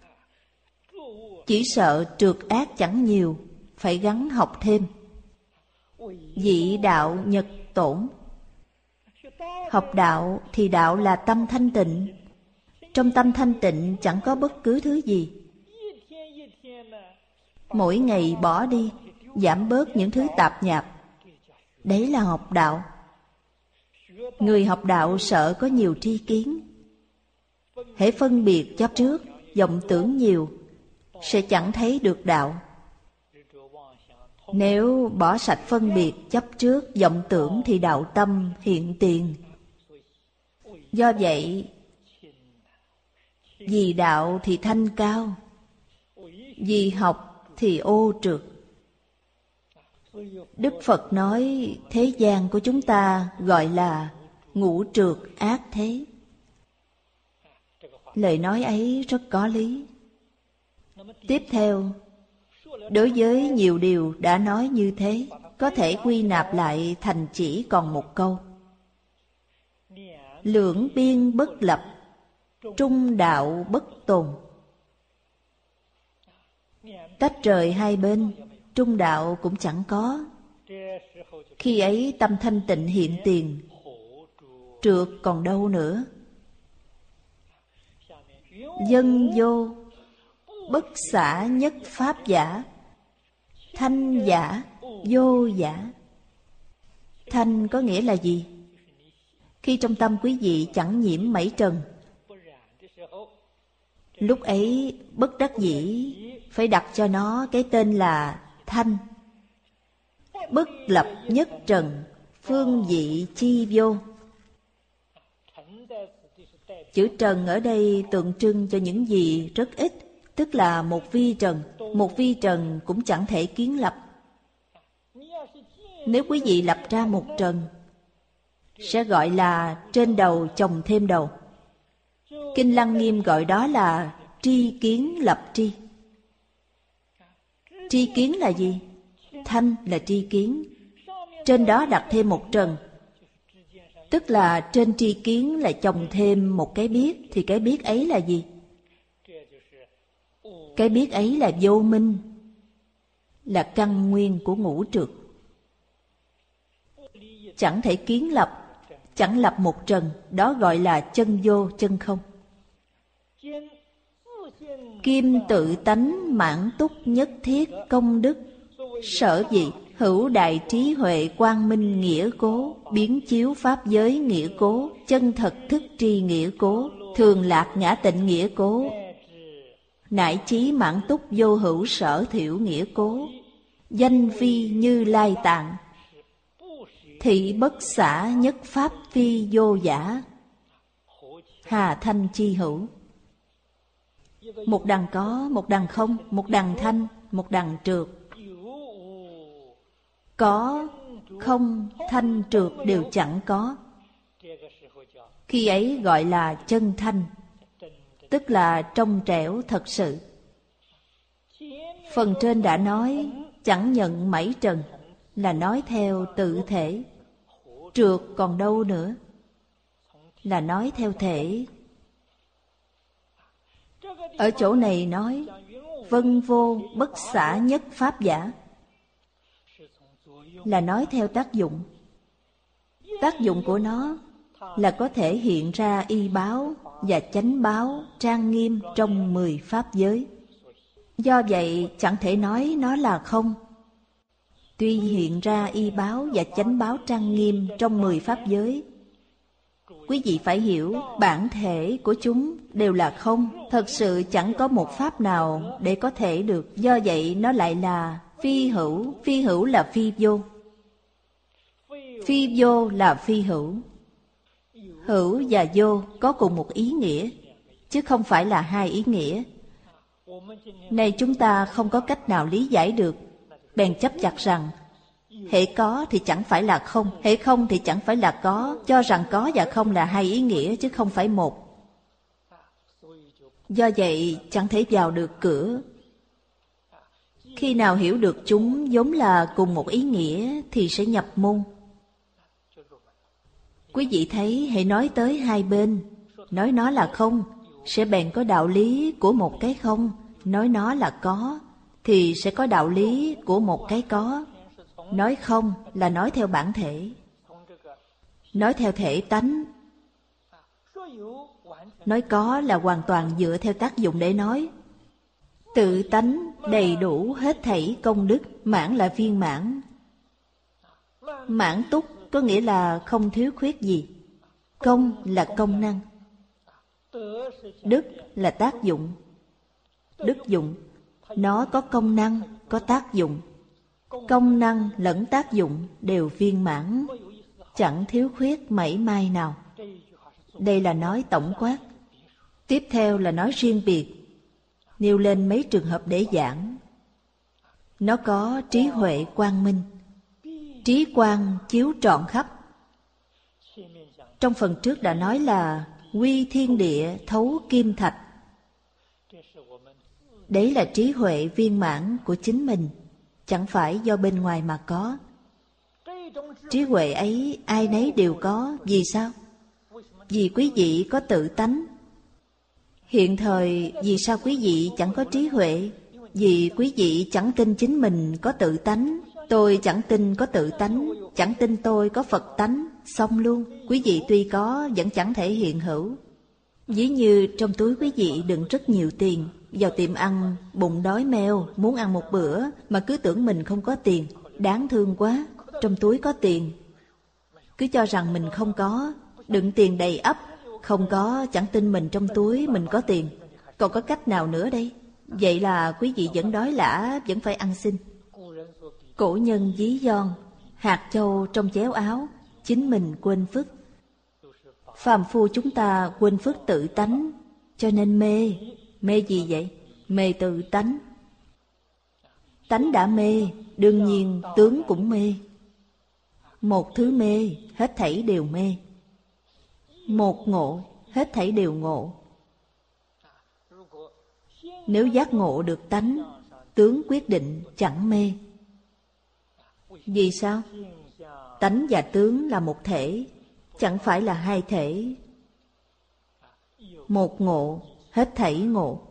Chỉ sợ trượt ác chẳng nhiều, phải gắng học thêm. Vị đạo nhật tổn. Học đạo thì đạo là tâm thanh tịnh. Trong tâm thanh tịnh chẳng có bất cứ thứ gì. Mỗi ngày bỏ đi, giảm bớt những thứ tạp nhạp. Đấy là học đạo. Người học đạo sợ có nhiều tri kiến. Hễ phân biệt chấp trước, vọng tưởng nhiều, sẽ chẳng thấy được đạo. Nếu bỏ sạch phân biệt chấp trước, vọng tưởng thì đạo tâm hiện tiền. Do vậy, vì đạo thì thanh cao, vì học thì ô trượt. Đức Phật nói thế gian của chúng ta gọi là ngũ trượt ác thế. Lời nói ấy rất có lý. Tiếp theo, đối với nhiều điều đã nói như thế, có thể quy nạp lại thành chỉ còn một câu: lưỡng biên bất lập, trung đạo bất tồn. Tách rời hai bên, trung đạo cũng chẳng có. Khi ấy tâm thanh tịnh hiện tiền, trượt còn đâu nữa. Dân vô, bất xả nhất pháp giả, thanh giả, vô giả. Thanh có nghĩa là gì? Khi trong tâm quý vị chẳng nhiễm mảy trần, lúc ấy bất đắc dĩ phải đặt cho nó cái tên là thanh. Bất lập nhất trần, phương vị chi vô. Chữ trần ở đây tượng trưng cho những gì rất ít, tức là một vi trần. Một vi trần cũng chẳng thể kiến lập. Nếu quý vị lập ra một trần, sẽ gọi là trên đầu chồng thêm đầu. Kinh Lăng Nghiêm gọi đó là tri kiến lập tri. Tri kiến là gì? Thanh là tri kiến. Trên đó đặt thêm một trần, tức là trên tri kiến là chồng thêm một cái biết. Thì cái biết ấy là gì? Cái biết ấy là vô minh, là căn nguyên của ngũ trượt. Chẳng thể kiến lập, chẳng lập một trần, đó gọi là chân vô chân không. Kim tự tánh mãn túc nhất thiết công đức, sở dĩ hữu đại trí huệ quang minh nghĩa cố, biến chiếu pháp giới nghĩa cố, chân thật thức tri nghĩa cố, thường lạc ngã tịnh nghĩa cố, nại chí mãn túc vô hữu sở thiểu nghĩa cố, danh phi Như Lai tạng, thị bất xả nhất pháp phi vô giả, hà thanh chi hữu. Một đằng có, một đằng không, một đằng thanh, một đằng trượt. Có, không, thanh, trượt đều chẳng có. Khi ấy gọi là chân thanh, tức là trong trẻo thật sự. Phần trên đã nói chẳng nhận mảy trần, là nói theo tự thể. Trượt còn đâu nữa, là nói theo thể. Ở chỗ này nói vân vô bất xả nhất pháp giả, là nói theo tác dụng. Tác dụng của nó là có thể hiện ra y báo và chánh báo trang nghiêm trong 10 pháp giới. Do vậy chẳng thể nói nó là không. Tuy hiện ra y báo và chánh báo trang nghiêm trong 10 pháp giới, quý vị phải hiểu bản thể của chúng đều là không. Thật sự chẳng có một pháp nào để có thể được. Do vậy nó lại là phi hữu. Phi hữu là phi vô. Phi vô là phi hữu. Hữu và vô có cùng một ý nghĩa, chứ không phải là hai ý nghĩa. Nay chúng ta không có cách nào lý giải được, bèn chấp chặt rằng hễ có thì chẳng phải là không, hễ không thì chẳng phải là có, cho rằng có và không là hai ý nghĩa chứ không phải một. Do vậy chẳng thể vào được cửa. Khi nào hiểu được chúng vốn là cùng một ý nghĩa thì sẽ nhập môn. Quý vị thấy hãy nói tới hai bên, nói nó là không, sẽ bèn có đạo lý của một cái không, nói nó là có, thì sẽ có đạo lý của một cái có. Nói không là nói theo bản thể, nói theo thể tánh. Nói có là hoàn toàn dựa theo tác dụng để nói. Tự tánh đầy đủ hết thảy công đức, mãn là viên mãn. Mãn túc có nghĩa là không thiếu khuyết gì. Công là công năng. Đức là tác dụng. Đức dụng, nó có công năng, có tác dụng. Công năng lẫn tác dụng đều viên mãn, chẳng thiếu khuyết mảy may nào. Đây là nói tổng quát. Tiếp theo là nói riêng biệt, nêu lên mấy trường hợp để giảng. Nó có trí huệ quang minh, trí quang chiếu trọn khắp. Trong phần trước đã nói là quy thiên địa thấu kim thạch. Đấy là trí huệ viên mãn của chính mình, chẳng phải do bên ngoài mà có. Trí huệ ấy ai nấy đều có. Vì sao? Vì quý vị có tự tánh. Hiện thời vì sao quý vị chẳng có trí huệ? Vì quý vị chẳng tin chính mình có tự tánh. Tôi chẳng tin có tự tánh, chẳng tin tôi có Phật tánh. Xong luôn, quý vị tuy có vẫn chẳng thể hiện hữu. Ví như trong túi quý vị đựng rất nhiều tiền, vào tiệm ăn, bụng đói meo, muốn ăn một bữa mà cứ tưởng mình không có tiền. Đáng thương quá, trong túi có tiền. Cứ cho rằng mình không có, đựng tiền đầy ắp, không có, chẳng tin mình trong túi mình có tiền. Còn có cách nào nữa đây? Vậy là quý vị vẫn đói lả, vẫn phải ăn xin. Cổ nhân ví von, hạt châu trong chéo áo, chính mình quên phước. Phàm phu chúng ta quên phước tự tánh, cho nên mê. Mê gì vậy? Mê tự tánh. Tánh đã mê, đương nhiên tướng cũng mê. Một thứ mê, hết thảy đều mê. Một ngộ, hết thảy đều ngộ. Nếu giác ngộ được tánh, tướng quyết định chẳng mê. Vì sao? Tánh và tướng là một thể, chẳng phải là hai thể. Một ngộ, hết thảy ngộ.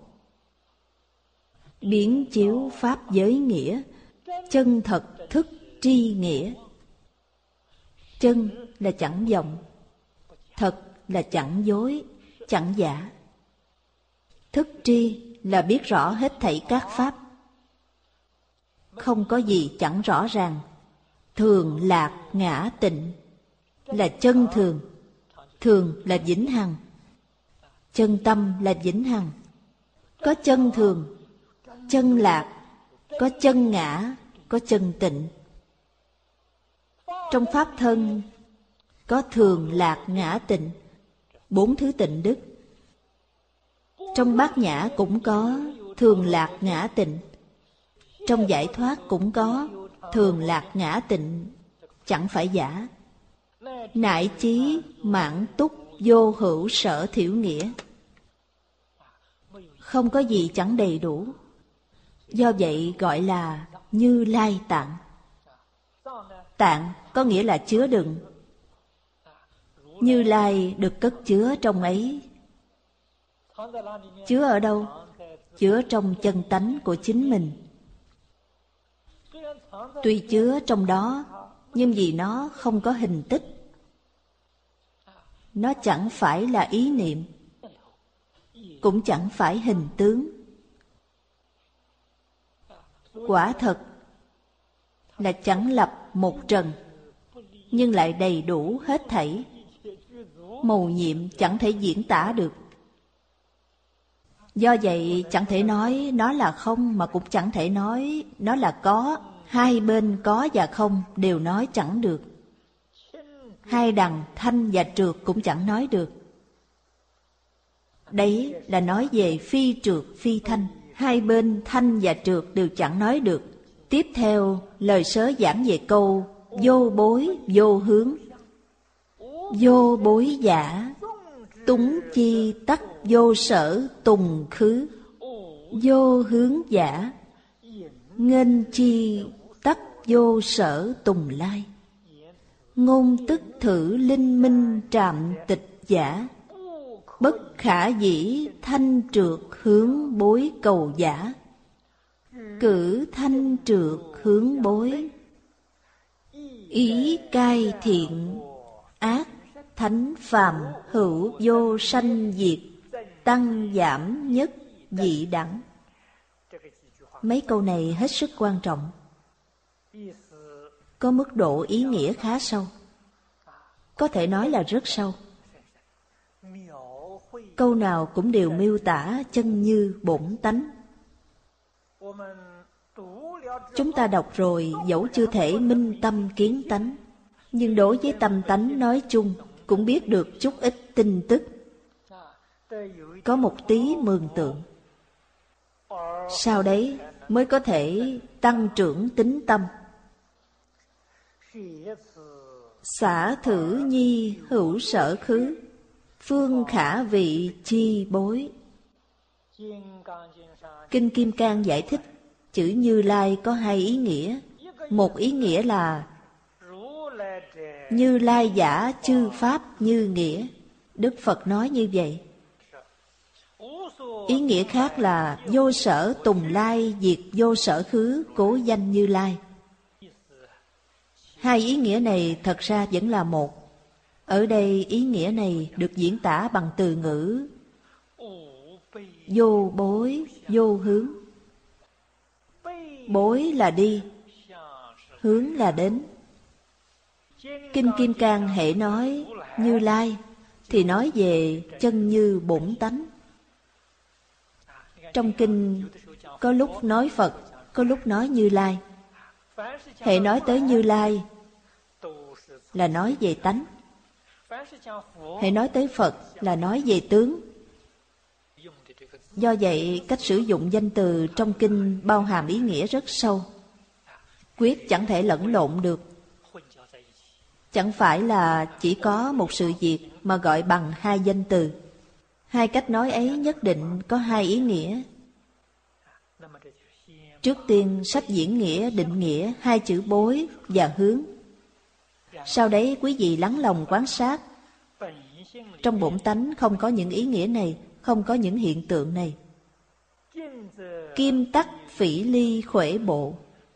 Biến chiếu pháp giới nghĩa, chân thật thức tri nghĩa. Chân là chẳng vọng, thật là chẳng dối, chẳng giả. Thức tri là biết rõ hết thảy các pháp. Không có gì chẳng rõ ràng. Thường lạc ngã tịnh là chân thường. Thường là vĩnh hằng. Chân tâm là vĩnh hằng. Có chân thường, chân lạc, có chân ngã, có chân tịnh. Trong pháp thân có thường lạc ngã tịnh, 4 thứ tịnh đức. Trong bát nhã cũng có thường lạc ngã tịnh. Trong giải thoát cũng có thường lạc ngã tịnh, chẳng phải giả. Nại chí mãn túc vô hữu sở thiểu nghĩa. Không có gì chẳng đầy đủ. Do vậy gọi là Như Lai tạng. Tạng có nghĩa là chứa đựng. Như Lai được cất chứa trong ấy. Chứa ở đâu? Chứa trong chân tánh của chính mình. Tuy chứa trong đó, nhưng vì nó không có hình tích. Nó chẳng phải là ý niệm, cũng chẳng phải hình tướng. Quả thật là chẳng lập một trần, nhưng lại đầy đủ hết thảy. Mầu nhiệm chẳng thể diễn tả được. Do vậy chẳng thể nói nó là không, mà cũng chẳng thể nói nó là có. Hai bên có và không đều nói chẳng được. hai đằng thanh và trượt cũng chẳng nói được. Đấy là nói về phi trượt phi thanh, hai bên thanh và trượt đều chẳng nói được. Tiếp theo lời sớ giảng về câu vô bối vô hướng. Vô bối giả, túng chi tắc vô sở tùng khứ. Vô hướng giả, nghênh chi tắc vô sở tùng lai. Ngôn tức thử linh minh trạm tịch giả. Bất khả dĩ thanh trượt hướng bối cầu giả. Cử thanh trượt hướng bối. Ý cai thiện ác thánh phàm hữu vô sanh diệt. Tăng giảm nhất dị đẳng. Mấy câu này hết sức quan trọng, có mức độ ý nghĩa khá sâu, có thể nói là rất sâu. Câu nào cũng đều miêu tả chân như bổn tánh. Chúng ta đọc rồi dẫu chưa thể minh tâm kiến tánh, nhưng đối với tâm tánh nói chung cũng biết được chút ít tin tức, có một tí mường tượng. Sau đấy mới có thể tăng trưởng tính tâm. Xả thử nhi hữu sở khứ. Phương khả vị chi bối. Kinh Kim Cang giải thích chữ Như Lai có hai ý nghĩa. Một ý nghĩa là Như Lai giả chư pháp như nghĩa. Đức Phật nói như vậy. Ý nghĩa khác là vô sở tùng lai diệt vô sở khứ cố danh Như Lai. Hai ý nghĩa này thật ra vẫn là một. Ở đây ý nghĩa này được diễn tả bằng từ ngữ vô bối, vô hướng. Bối là đi, hướng là đến. Kinh Kim Cang hễ nói Như Lai thì nói về chân như bổn tánh. Trong kinh có lúc nói Phật, có lúc nói Như Lai. Hễ nói tới Như Lai là nói về tánh. Hễ nói tới Phật là nói về tướng. Do vậy, cách sử dụng danh từ trong kinh bao hàm ý nghĩa rất sâu, quyết chẳng thể lẫn lộn được. Chẳng phải là chỉ có một sự việc mà gọi bằng hai danh từ. Hai cách nói ấy nhất định có hai ý nghĩa. Trước tiên, sách diễn nghĩa định nghĩa hai chữ bối và hướng. Sau đấy quý vị lắng lòng quan sát. Trong bổn tánh không có những ý nghĩa này, không có những hiện tượng này. Kim tắc phỉ ly khuể bộ.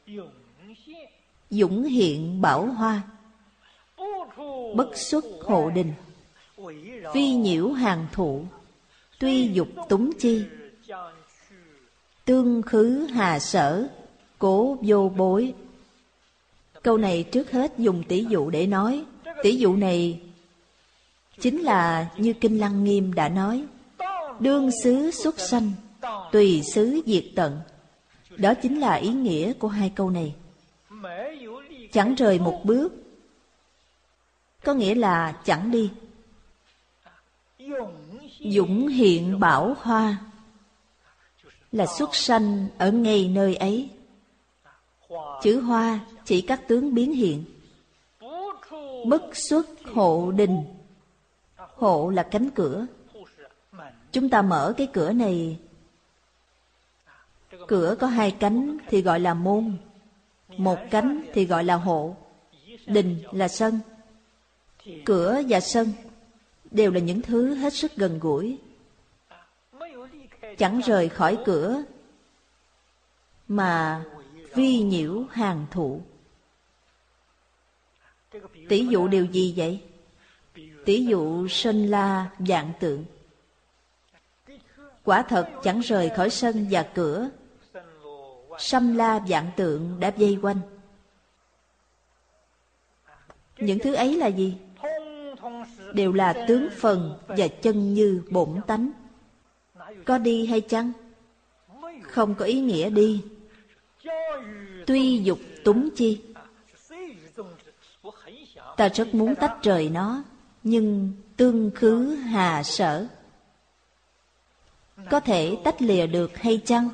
Dũng hiện bảo hoa. Bất xuất hộ đình. Vi nhiễu hàng thụ. Tuy dục túng chi. Tương khứ hà sở. Cố vô bối. Câu này trước hết dùng tỷ dụ để nói. Tỷ dụ này chính là như Kinh Lăng Nghiêm đã nói, đương xứ xuất sanh, tùy xứ diệt tận. Đó chính là ý nghĩa của hai câu này. Chẳng rời một bước, có nghĩa là chẳng đi. Dũng hiện bảo hoa là xuất sanh ở ngay nơi ấy. Chữ hoa chỉ các tướng biến hiện. Bất xuất hộ đình. Hộ là cánh cửa. Chúng ta mở cái cửa này. Cửa có hai cánh thì gọi là môn, một cánh thì gọi là hộ. Đình là sân. Cửa và sân đều là những thứ hết sức gần gũi. Chẳng rời khỏi cửa mà vi nhiễu hàng thụ. Tỷ dụ điều gì vậy? Tỷ dụ Sơn La vạn tượng. Quả thật chẳng rời khỏi sân và cửa. Sâm La vạn tượng đã vây quanh. Những thứ ấy là gì? Đều là tướng phần và chân như bổn tánh. Có đi hay chăng? Không có ý nghĩa đi. Tuy dục túng chi. Ta rất muốn tách rời nó, nhưng tương khứ hà sở. Có thể tách lìa được hay chăng?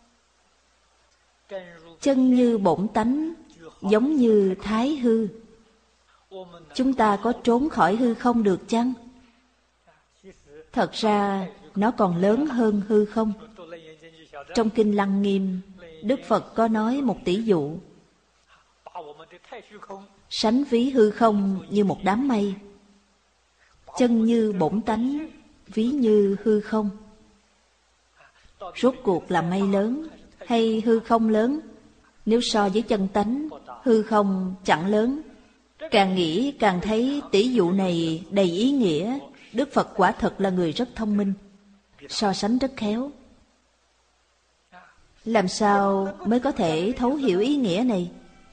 Chân như bổn tánh, giống như thái hư. Chúng ta có trốn khỏi hư không được chăng? Thật ra nó còn lớn hơn hư không. Trong Kinh Lăng Nghiêm, Đức Phật có nói một tỷ dụ. Sánh ví hư không như một đám mây, chân như bổn tánh, ví như hư không. Rốt cuộc là mây lớn hay hư không lớn? Nếu so với chân tánh, hư không chẳng lớn. Càng nghĩ càng thấy tỷ dụ này đầy ý nghĩa. Đức Phật quả thật là người rất thông minh, so sánh rất khéo. Làm sao mới có thể thấu hiểu ý nghĩa này?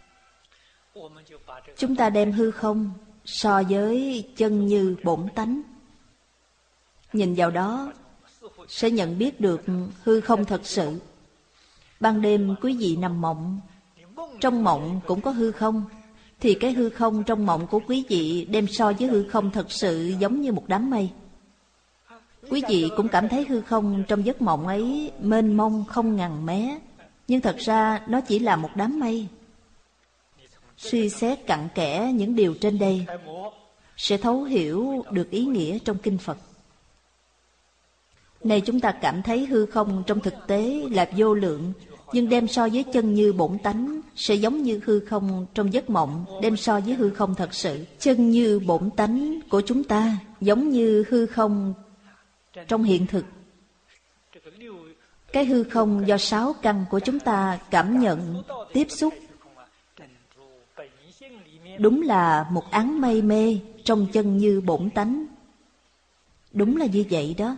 Chúng ta đem hư không so với chân như bổn tánh, nhìn vào đó sẽ nhận biết được hư không thật sự. Ban đêm quý vị nằm mộng, trong mộng cũng có hư không, thì cái hư không trong mộng của quý vị đem so với hư không thật sự giống như một đám mây. Quý vị cũng cảm thấy hư không trong giấc mộng ấy mênh mông không ngần mé, nhưng thật ra nó chỉ là một đám mây. Suy xét cặn kẽ những điều trên đây sẽ thấu hiểu được ý nghĩa trong kinh Phật. Này chúng ta cảm thấy hư không trong thực tế là vô lượng, nhưng đem so với chân như bổn tánh sẽ giống như hư không trong giấc mộng đem so với hư không thật sự. Chân như bổn tánh của chúng ta giống như hư không trong hiện thực. Cái hư không do 6 căn của chúng ta cảm nhận, tiếp xúc, đúng là một áng mây mê trong chân như bổn tánh. Đúng là như vậy đó.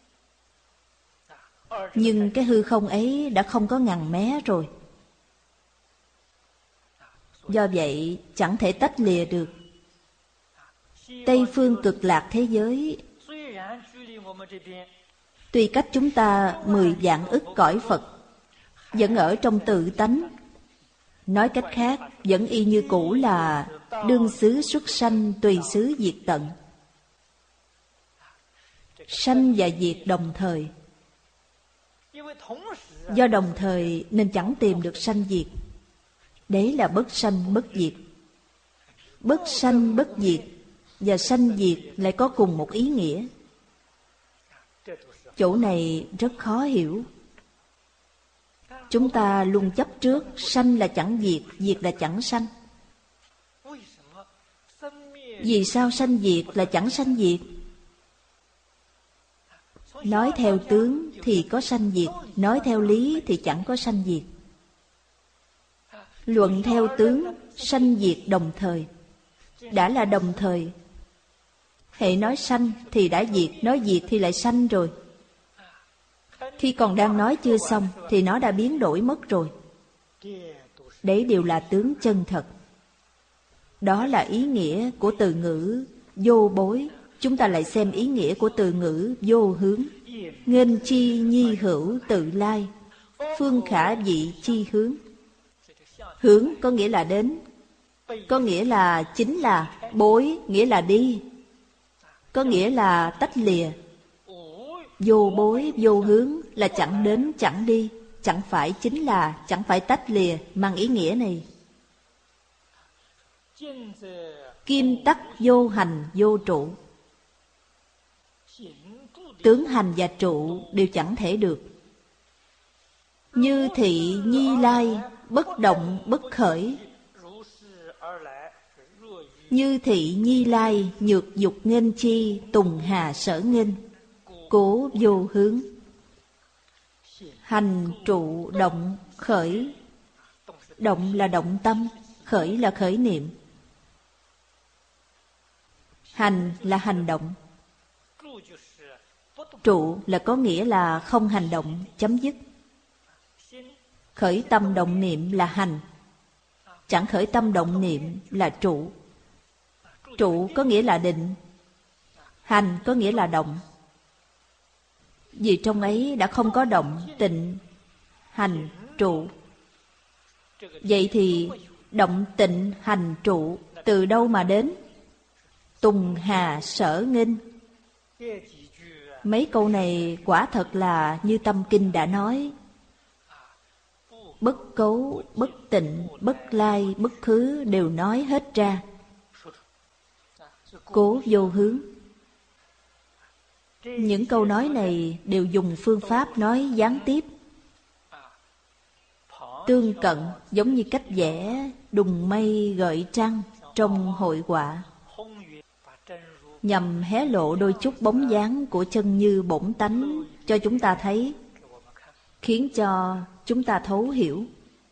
Nhưng cái hư không ấy đã không có ngần mé rồi. Do vậy chẳng thể tách lìa được. Tây phương cực lạc thế giới tuy cách chúng ta 10 vạn ức cõi Phật, vẫn ở trong tự tánh. Nói cách khác, vẫn y như cũ là đương xứ xuất sanh, tùy xứ diệt tận. Sanh và diệt đồng thời. Do đồng thời nên chẳng tìm được sanh diệt. Đấy là bất sanh bất diệt. Bất sanh bất diệt và sanh diệt lại có cùng một ý nghĩa. Chỗ này rất khó hiểu. Chúng ta luôn chấp trước sanh là chẳng diệt, diệt là chẳng sanh. Vì sao sanh diệt là chẳng sanh diệt? Nói theo tướng thì có sanh diệt, nói theo lý thì chẳng có sanh diệt. Luận theo tướng, sanh diệt đồng thời. Đã là đồng thời, hễ nói sanh thì đã diệt, nói diệt thì lại sanh rồi. Khi còn đang nói chưa xong thì nó đã biến đổi mất rồi. Đấy đều là tướng chân thật. Đó là ý nghĩa của từ ngữ vô bối. Chúng ta lại xem ý nghĩa của từ ngữ vô hướng. Nghênh chi nhi hữu tự lai, phương khả vị chi hướng. Hướng có nghĩa là đến, có nghĩa là chính là, bối nghĩa là đi, có nghĩa là tách lìa. Vô bối vô hướng là chẳng đến chẳng đi, chẳng phải chính là, chẳng phải tách lìa, mang ý nghĩa này. Kim tắc vô hành vô trụ. Tướng hành và trụ đều chẳng thể được. Như thị nhi lai, bất động bất khởi. Như thị nhi lai, nhược dục nghênh chi, tùng hà sở nghênh. Cố vô hướng. Hành trụ động khởi. Động là động tâm, khởi là khởi niệm. Hành là hành động. Trụ là có nghĩa là không hành động, chấm dứt. Khởi tâm động niệm là hành. Chẳng khởi tâm động niệm là trụ. Trụ có nghĩa là định. Hành có nghĩa là động. Vì trong ấy đã không có động, tịnh, hành, trụ. Vậy thì động, tịnh, hành, trụ từ đâu mà đến? Tùng hà sở nghênh. Mấy câu này quả thật là như Tâm Kinh đã nói: bất cấu, bất tịnh, bất lai, bất khứ đều nói hết ra. Cố vô hướng. Những câu nói này đều dùng phương pháp nói gián tiếp, tương cận, giống như cách vẽ đùng mây gợi trăng trong hội họa, nhằm hé lộ đôi chút bóng dáng của chân như bổn tánh cho chúng ta thấy, khiến cho chúng ta thấu hiểu.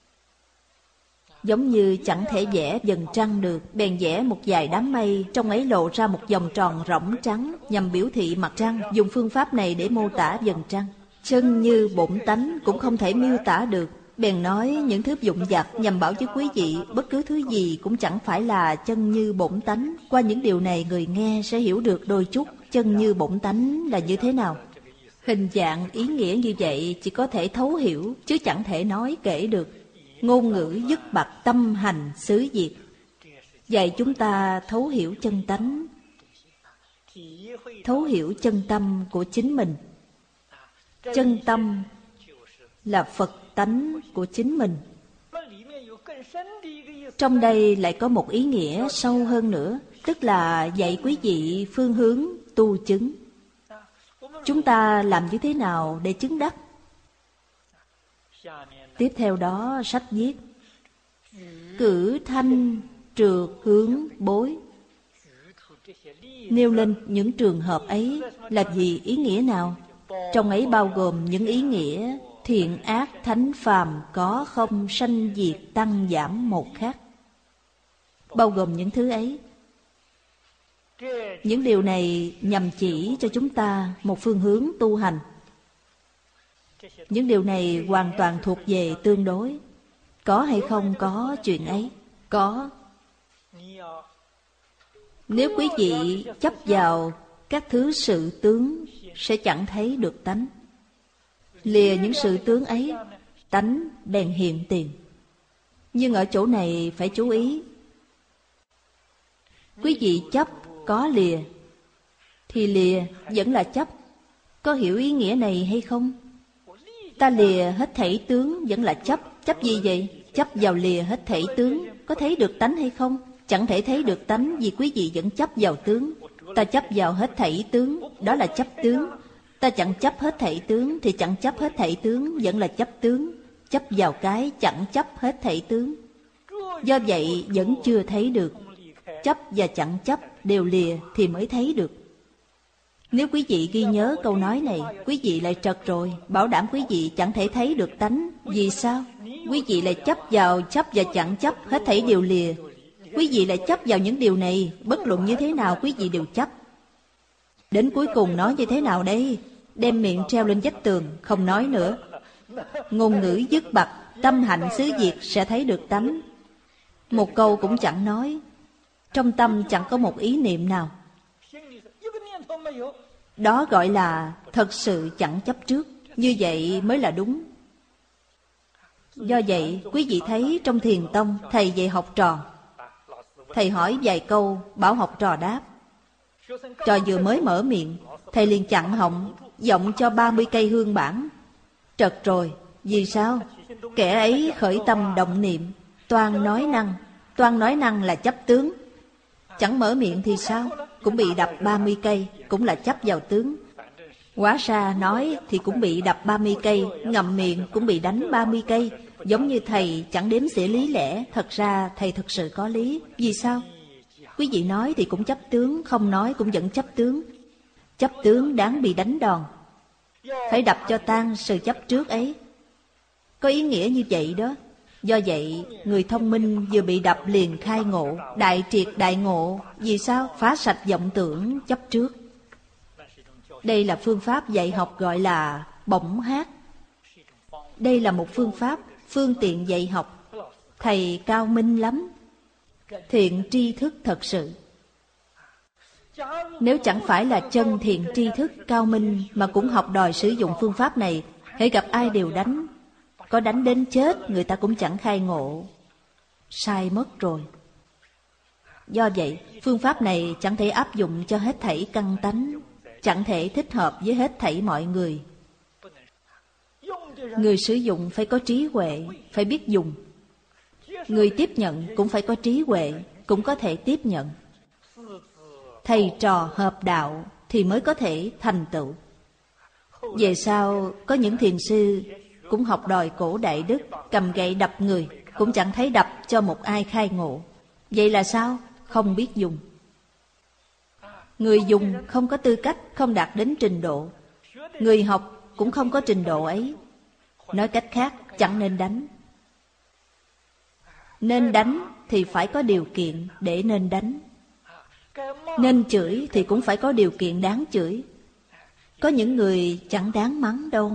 Giống như chẳng thể vẽ vầng trăng được, bèn vẽ một vài đám mây, trong ấy lộ ra một vòng tròn rỗng trắng, nhằm biểu thị mặt trăng. Dùng phương pháp này để mô tả vầng trăng. Chân như bổn tánh cũng không thể miêu tả được, bèn nói những thứ vụn vặt nhằm bảo với quý vị bất cứ thứ gì cũng chẳng phải là chân như bổn tánh. Qua những điều này người nghe sẽ hiểu được đôi chút chân như bổn tánh là như thế nào. Hình dạng ý nghĩa như vậy chỉ có thể thấu hiểu chứ chẳng thể nói kể được. Ngôn ngữ dứt bặt tâm hành xứ diệt, dạy chúng ta thấu hiểu chân tánh, thấu hiểu chân tâm của chính mình. Chân tâm là Phật tánh của chính mình. Trong đây lại có một ý nghĩa sâu hơn nữa, tức là dạy quý vị phương hướng tu chứng. Chúng ta làm như thế nào để chứng đắc? Tiếp theo đó sách viết: cử thanh trượt hướng bối. Nêu lên những trường hợp ấy là vì ý nghĩa nào? Trong ấy bao gồm những ý nghĩa thiện ác thánh phàm có không, sanh diệt tăng giảm một khác. Bao gồm những thứ ấy. Những điều này nhằm chỉ cho chúng ta một phương hướng tu hành. Những điều này hoàn toàn thuộc về tương đối. Có hay không có chuyện ấy? Có. Nếu quý vị chấp vào các thứ sự tướng sẽ chẳng thấy được tánh. Lìa những sự tướng ấy, tánh bèn hiện tiền. Nhưng ở chỗ này phải chú ý. Quý vị chấp có lìa, thì lìa vẫn là chấp. Có hiểu ý nghĩa này hay không? Ta lìa hết thảy tướng vẫn là chấp. Chấp gì vậy? Chấp vào lìa hết thảy tướng. Có thấy được tánh hay không? Chẳng thể thấy được tánh vì quý vị vẫn chấp vào tướng. Ta chấp vào hết thảy tướng, đó là chấp tướng. Ta chẳng chấp hết thảy tướng thì chẳng chấp hết thảy tướng, vẫn là chấp tướng. Chấp vào cái chẳng chấp hết thảy tướng. Do vậy vẫn chưa thấy được. Chấp và chẳng chấp đều lìa thì mới thấy được. Nếu quý vị ghi nhớ câu nói này, quý vị lại trật rồi, bảo đảm quý vị chẳng thể thấy được tánh. Vì sao? Quý vị lại chấp và chẳng chấp, hết thảy đều lìa. Quý vị lại chấp vào những điều này, bất luận như thế nào quý vị đều chấp. Đến cuối cùng nói như thế nào đây? Đem miệng treo lên vách tường, không nói nữa. Ngôn ngữ dứt bặt, tâm hạnh xứ diệt sẽ thấy được tánh. Một câu cũng chẳng nói. Trong tâm chẳng có một ý niệm nào. Đó gọi là thật sự chẳng chấp trước. Như vậy mới là đúng. Do vậy quý vị thấy trong thiền tông thầy dạy học trò, thầy hỏi vài câu, bảo học trò đáp. Trò vừa mới mở miệng, thầy liền chặn họng, giọng cho 30 cây hương bản. Trật rồi. Vì sao? Kẻ ấy khởi tâm động niệm, toan nói năng là chấp tướng. Chẳng mở miệng thì sao? Cũng bị đập 30 cây, cũng là chấp vào tướng. Hóa ra nói thì cũng bị đập 30 cây, ngậm miệng cũng bị đánh 30 cây. Giống như thầy chẳng đếm xỉa lý lẽ, thật ra thầy thực sự có lý. Vì sao? Quý vị nói thì cũng chấp tướng, không nói cũng vẫn chấp tướng. Chấp tướng đáng bị đánh đòn, phải đập cho tan sự chấp trước ấy. Có ý nghĩa như vậy đó. Do vậy, người thông minh vừa bị đập liền khai ngộ, đại triệt đại ngộ. Vì sao? Phá sạch vọng tưởng chấp trước. Đây là phương pháp dạy học gọi là bổng hát. Đây là một phương pháp, phương tiện dạy học. Thầy cao minh lắm, thiện tri thức thật sự. Nếu chẳng phải là chân thiện tri thức cao minh mà cũng học đòi sử dụng phương pháp này, hễ gặp ai đều đánh. Có đánh đến chết người ta cũng chẳng khai ngộ. Sai mất rồi. Do vậy, phương pháp này chẳng thể áp dụng cho hết thảy căn tánh, chẳng thể thích hợp với hết thảy mọi người. Người sử dụng phải có trí huệ, phải biết dùng. Người tiếp nhận cũng phải có trí huệ, cũng có thể tiếp nhận. Thầy trò hợp đạo thì mới có thể thành tựu. Về sau, có những thiền sư cũng học đòi cổ đại đức, cầm gậy đập người, cũng chẳng thấy đập cho một ai khai ngộ. Vậy là sao? Không biết dùng. Người dùng không có tư cách, không đạt đến trình độ. Người học cũng không có trình độ ấy. Nói cách khác, chẳng nên đánh. Nên đánh thì phải có điều kiện để nên đánh. Nên chửi thì cũng phải có điều kiện đáng chửi. Có những người chẳng đáng mắng đâu.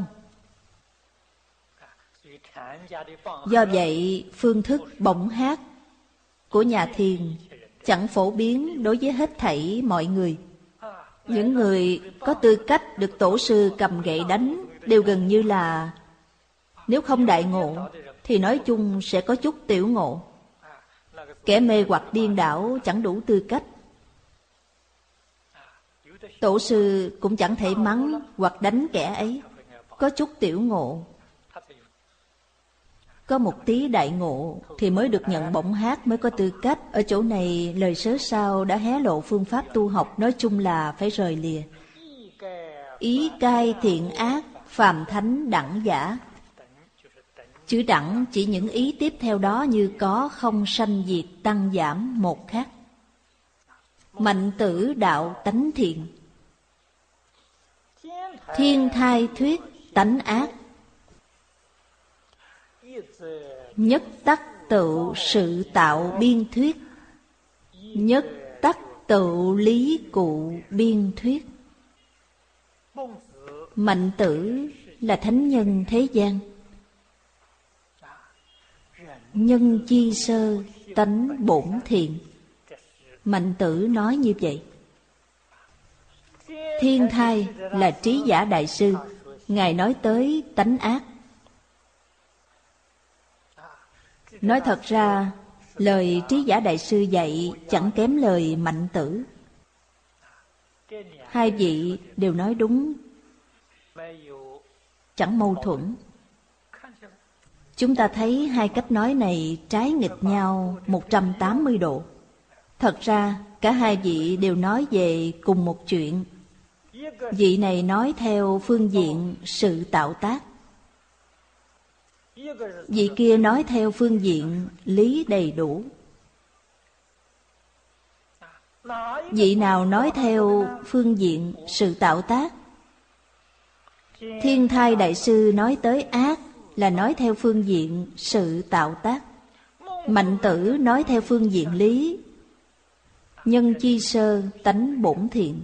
Do vậy, phương thức bổng hát của nhà thiền chẳng phổ biến đối với hết thảy mọi người. Những người có tư cách được tổ sư cầm gậy đánh đều gần như là, nếu không đại ngộ thì nói chung sẽ có chút tiểu ngộ. Kẻ mê hoặc điên đảo chẳng đủ tư cách. Tổ sư cũng chẳng thể mắng hoặc đánh kẻ ấy. Có chút tiểu ngộ, có một tí đại ngộ thì mới được nhận bổng hát, mới có tư cách. Ở chỗ này lời sớ sao đã hé lộ phương pháp tu học, nói chung là phải rời lìa. Ý cai thiện ác, phàm thánh đẳng giả. Chữ đẳng chỉ những ý tiếp theo đó như có, không, sanh, diệt, tăng, giảm, một khác. Mạnh tử đạo tánh thiện. Thiên thai thuyết tánh ác. Nhất tắc tự sự tạo biên thuyết. Nhất tắc tự lý cụ biên thuyết. Mạnh tử là thánh nhân thế gian. Nhân chi sơ tánh bổn thiện. Mạnh tử nói như vậy. Thiên thai là Trí Giả Đại Sư, Ngài nói tới tánh ác. Nói thật ra, lời Trí Giả Đại Sư dạy chẳng kém lời Mạnh tử. Hai vị đều nói đúng, chẳng mâu thuẫn. Chúng ta thấy hai cách nói này trái nghịch nhau 180 độ. Thật ra, cả hai vị đều nói về cùng một chuyện. Vị này nói theo phương diện sự tạo tác, vị kia nói theo phương diện lý đầy đủ. Vị nào nói theo phương diện sự tạo tác? Thiên thai Đại Sư nói tới ác là nói theo phương diện sự tạo tác. Mạnh tử nói theo phương diện lý. Nhân chi sơ tánh bổn thiện.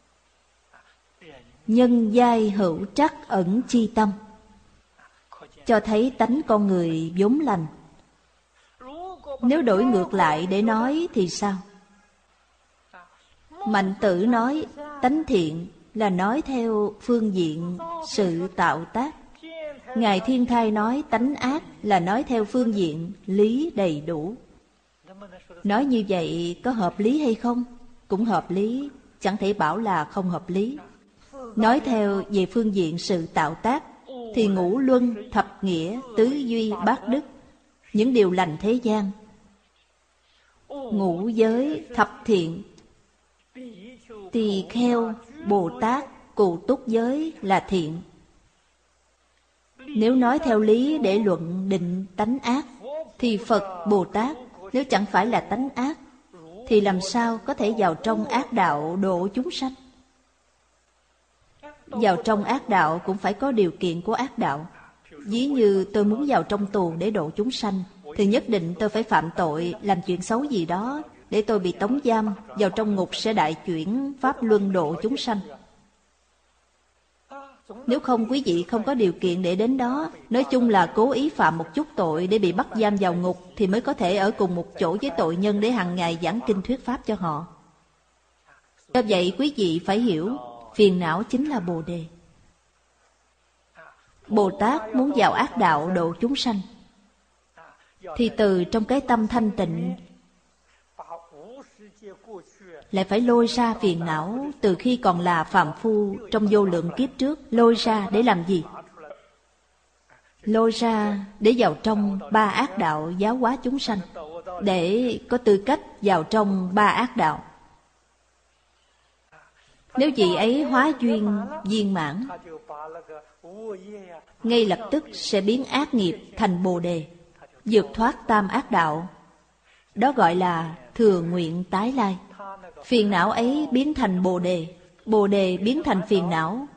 Nhân giai hữu trắc ẩn chi tâm. Cho thấy tánh con người vốn lành. Nếu đổi ngược lại để nói thì sao? Mạnh tử nói tánh thiện là nói theo phương diện sự tạo tác. Ngài Thiên Thai nói tánh ác là nói theo phương diện lý đầy đủ. Nói như vậy có hợp lý hay không? Cũng hợp lý, chẳng thể bảo là không hợp lý. Nói theo về phương diện sự tạo tác thì ngũ luân, thập nghĩa, tứ duy, bát đức, những điều lành thế gian, ngũ giới, thập thiện, tỳ kheo, Bồ Tát, Cù Túc giới là thiện. Nếu nói theo lý để luận định tánh ác thì Phật, Bồ Tát nếu chẳng phải là tánh ác thì làm sao có thể vào trong ác đạo độ chúng sanh? Vào trong ác đạo cũng phải có điều kiện của ác đạo. Ví như tôi muốn vào trong tù để độ chúng sanh thì nhất định tôi phải phạm tội, làm chuyện xấu gì đó để tôi bị tống giam, vào trong ngục sẽ đại chuyển pháp luân độ chúng sanh. Nếu không quý vị không có điều kiện để đến đó, nói chung là cố ý phạm một chút tội để bị bắt giam vào ngục thì mới có thể ở cùng một chỗ với tội nhân để hàng ngày giảng kinh thuyết pháp cho họ. Do vậy quý vị phải hiểu, phiền não chính là Bồ Đề. Bồ Tát muốn vào ác đạo độ chúng sanh thì từ trong cái tâm thanh tịnh lại phải lôi ra phiền não từ khi còn là phàm phu trong vô lượng kiếp trước. Lôi ra để làm gì? Lôi ra để vào trong ba ác đạo giáo hóa chúng sanh, để có tư cách vào trong ba ác đạo. Nếu vị ấy hóa duyên viên mãn, ngay lập tức sẽ biến ác nghiệp thành Bồ Đề, vượt thoát tam ác đạo. Đó gọi là thừa nguyện tái lai. Phiền não ấy biến thành Bồ Đề, Bồ Đề biến thành phiền não.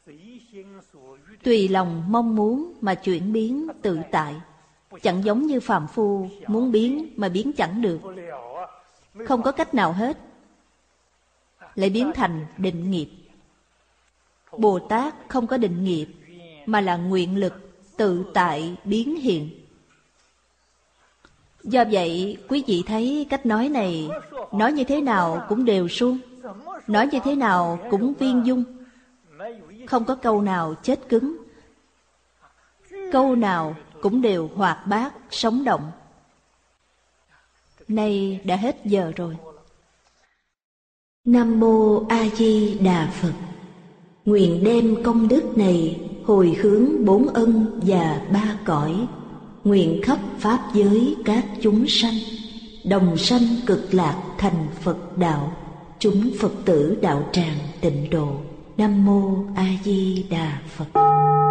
Tùy lòng mong muốn mà chuyển biến tự tại. Chẳng giống như phàm phu muốn biến mà biến chẳng được, không có cách nào hết, lại biến thành định nghiệp. Bồ Tát không có định nghiệp, mà là nguyện lực tự tại biến hiện. Do vậy, quý vị thấy cách nói này, nói như thế nào cũng đều suông, nói như thế nào cũng viên dung, không có câu nào chết cứng, câu nào cũng đều hoạt bát, sống động. Nay đã hết giờ rồi. Nam Mô A Di Đà Phật. Nguyện đem công đức này hồi hướng bốn ân và ba cõi, nguyện khắp pháp giới các chúng sanh, đồng sanh cực lạc thành Phật đạo, chúng Phật tử đạo tràng tịnh độ. Nam Mô A Di Đà Phật.